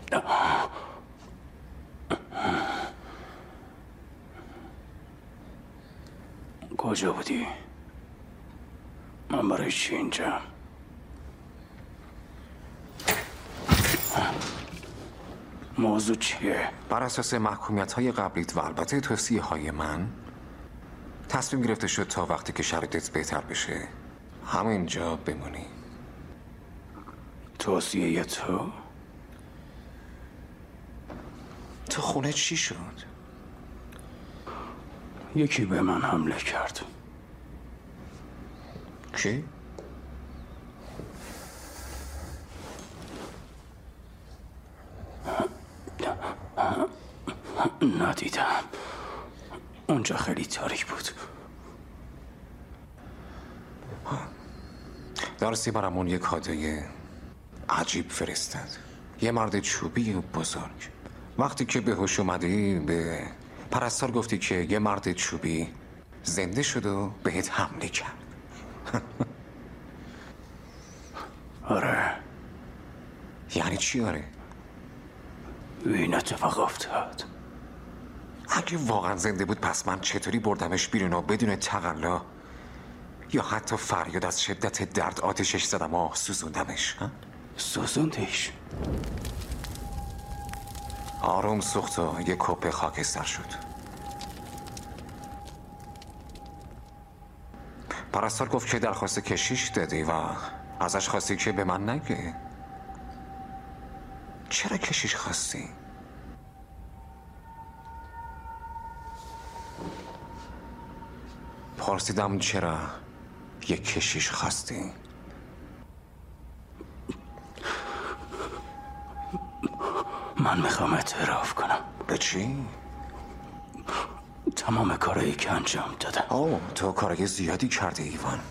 کجا بودی؟ من برای چی اینجا؟ موضوع چیه؟ بر اساس محکومیت های قبلیت و البته توصیه های من تصمیم گرفته شد تا وقتی که شرایطت بهتر بشه همینجا بمونی. توصیه تو؟ تو خونه چی شد؟ یکی به من حمله کرد. کی؟ ندیدم. اونجا خیلی تاریک بود. دارسی برامون یک کادوی عجیب فرستاد. یه مرد چوبی و بزرگ. وقتی که به هوش اومدی به پرستار گفتی که یه مرد چوبی زنده شد و بهت حمله کرد. آره. یعنی چی آره؟ این اتفاق افتاد. اگه واقعا زنده بود پس من چطوری بردمش بیرون و بدون تقلا یا حتی فریاد از شدت درد آتشش زدم و سوزوندمش؟ سوزوندش؟ آروم سوخت و یه کپه خاکستر شد. پرستار گفت که درخواست کشیش دادی و ازش خواستی که به من نگه. چرا کشیش خواستی؟ پرسیدم چرا یک کشیش خواستی؟ من میخوام اعتراف کنم. به چی؟ تمام کارهایی که انجام دادم. اوه تو کارهای زیادی کردی ایوان.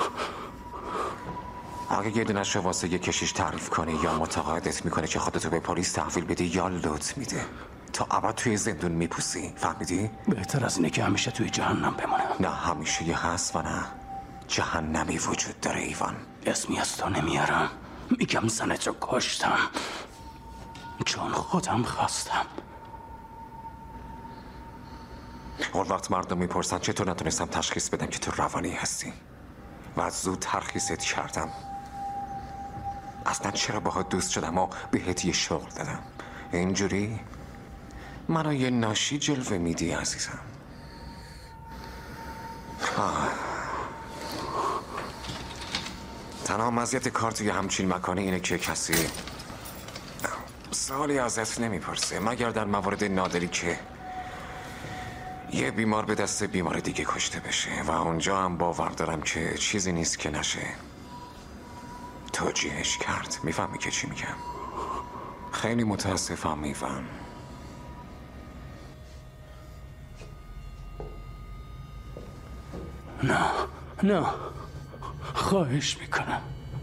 اگه یه دونش رو واسه یه کشیش تعریف کنی یا متقاعدت میکنه که خودتو به پلیس تحویل بدی یا لوت میده تا ابد توی زندون میپوسی. فهمیدی؟ بهتر از اینه که همیشه توی جهنم بمونم. نه همیشه یه هست و نه جهنمی وجود داره ایوان. اسمی از تو نمیارم. میگم زنتو کشتم چون خودم خواستم. اون وقت مردم میپرسن چطور نتونستم تشخیص بدم که تو روانی هستی و زود ترخیصت کردم. اصلا چرا باهات دوست شدم و بهت یه شغل دادم. اینجوری منو یه ناشی جلوه میدی عزیزم. آه. تنها مزیت کار توی همچین مکانی اینه که کسی سوالی ازت نمیپرسه مگر در موارد نادری که یه بیمار به دست بیمار دیگه کشته بشه و اونجا هم باور دارم که چیزی نیست که نشه توجیهش کرد. میفهمی که چی میگم؟ خیلی متاسفم ایوان. نه نه خواهش میکنم.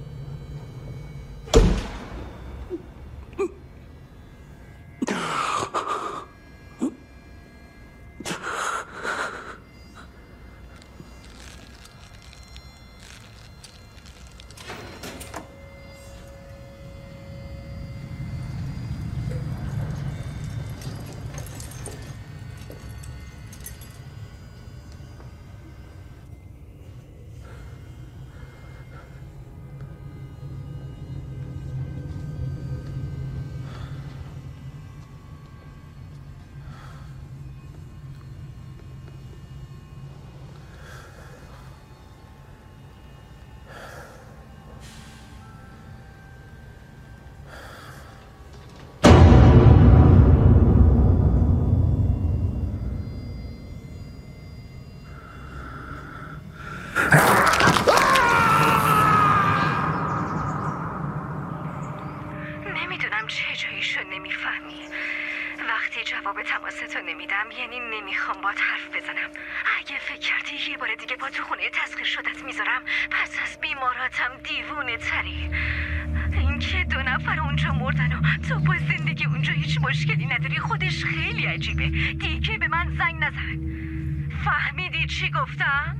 نمیدونم چه جاییشو نمیفهمی. وقتی جواب تماستو نمیدم یعنی نمیخوام باهات حرف بزنم. اگه فکر کردی یه بار دیگه با تو خونه تسخیر شدت میذارم پس از بیماراتم دیوونه تری. اینکه دو نفر اونجا مردن و تو با زندگی اونجا هیچ مشکلی نداری خودش خیلی عجیبه. دیگه به من زنگ نزن. فهمیدی چی گفتم؟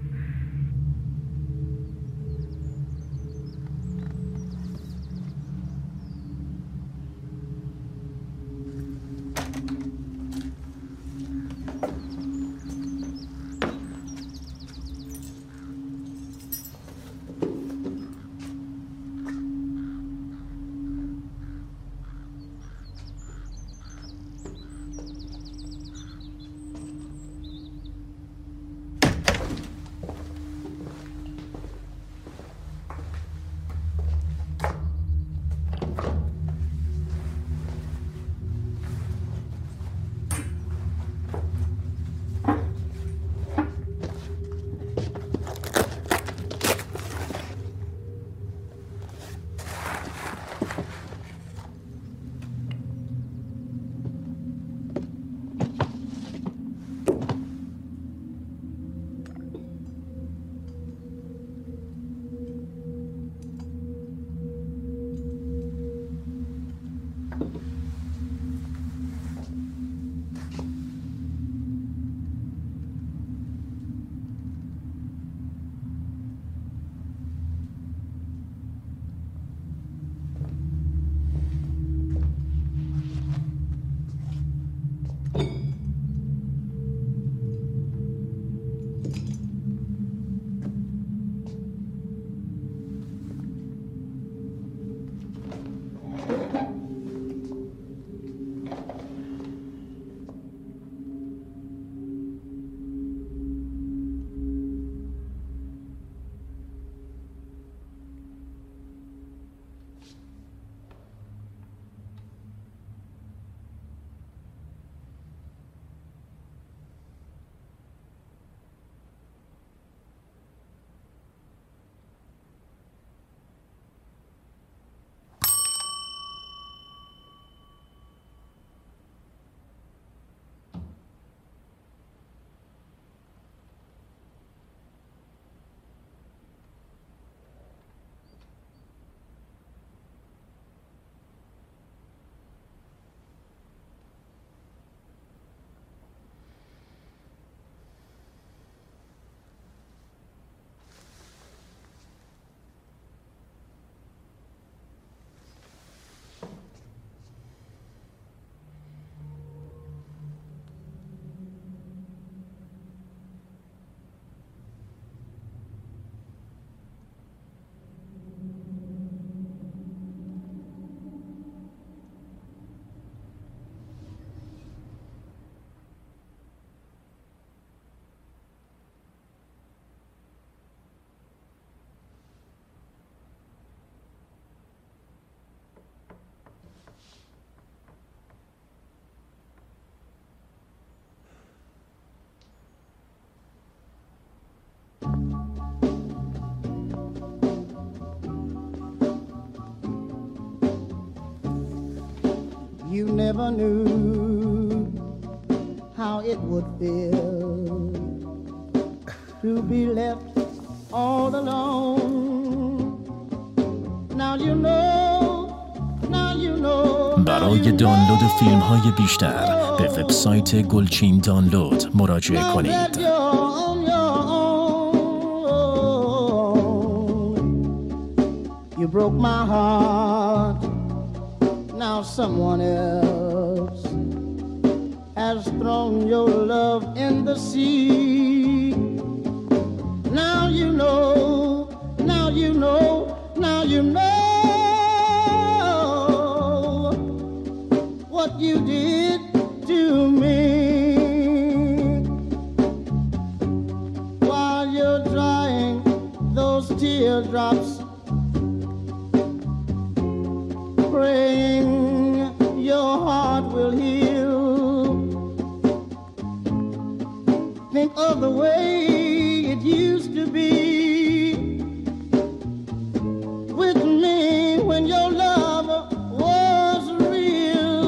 you never knew how it would feel to be left all alone. Now you know, now you know. برای دانلود فیلم های بیشتر به وبسایت گلچین دانلود مراجعه کنید. You broke my heart. Now someone else has thrown your love in the sea. Now you know, now you know, now you know what you did to me. While you're drying those teardrops, praying your heart will heal. Think of the way it used to be with me when your love was real.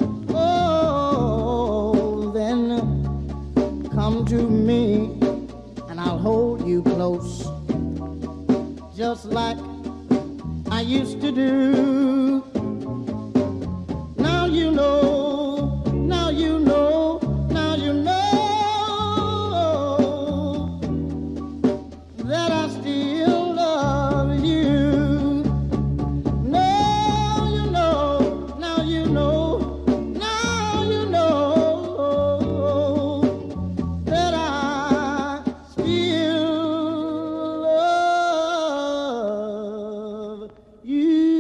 Oh, then come to me and I'll hold you close, just like I used to do. Now you know, now you know, now you know that I still love you. Now you know, now you know, now you know that I still love you.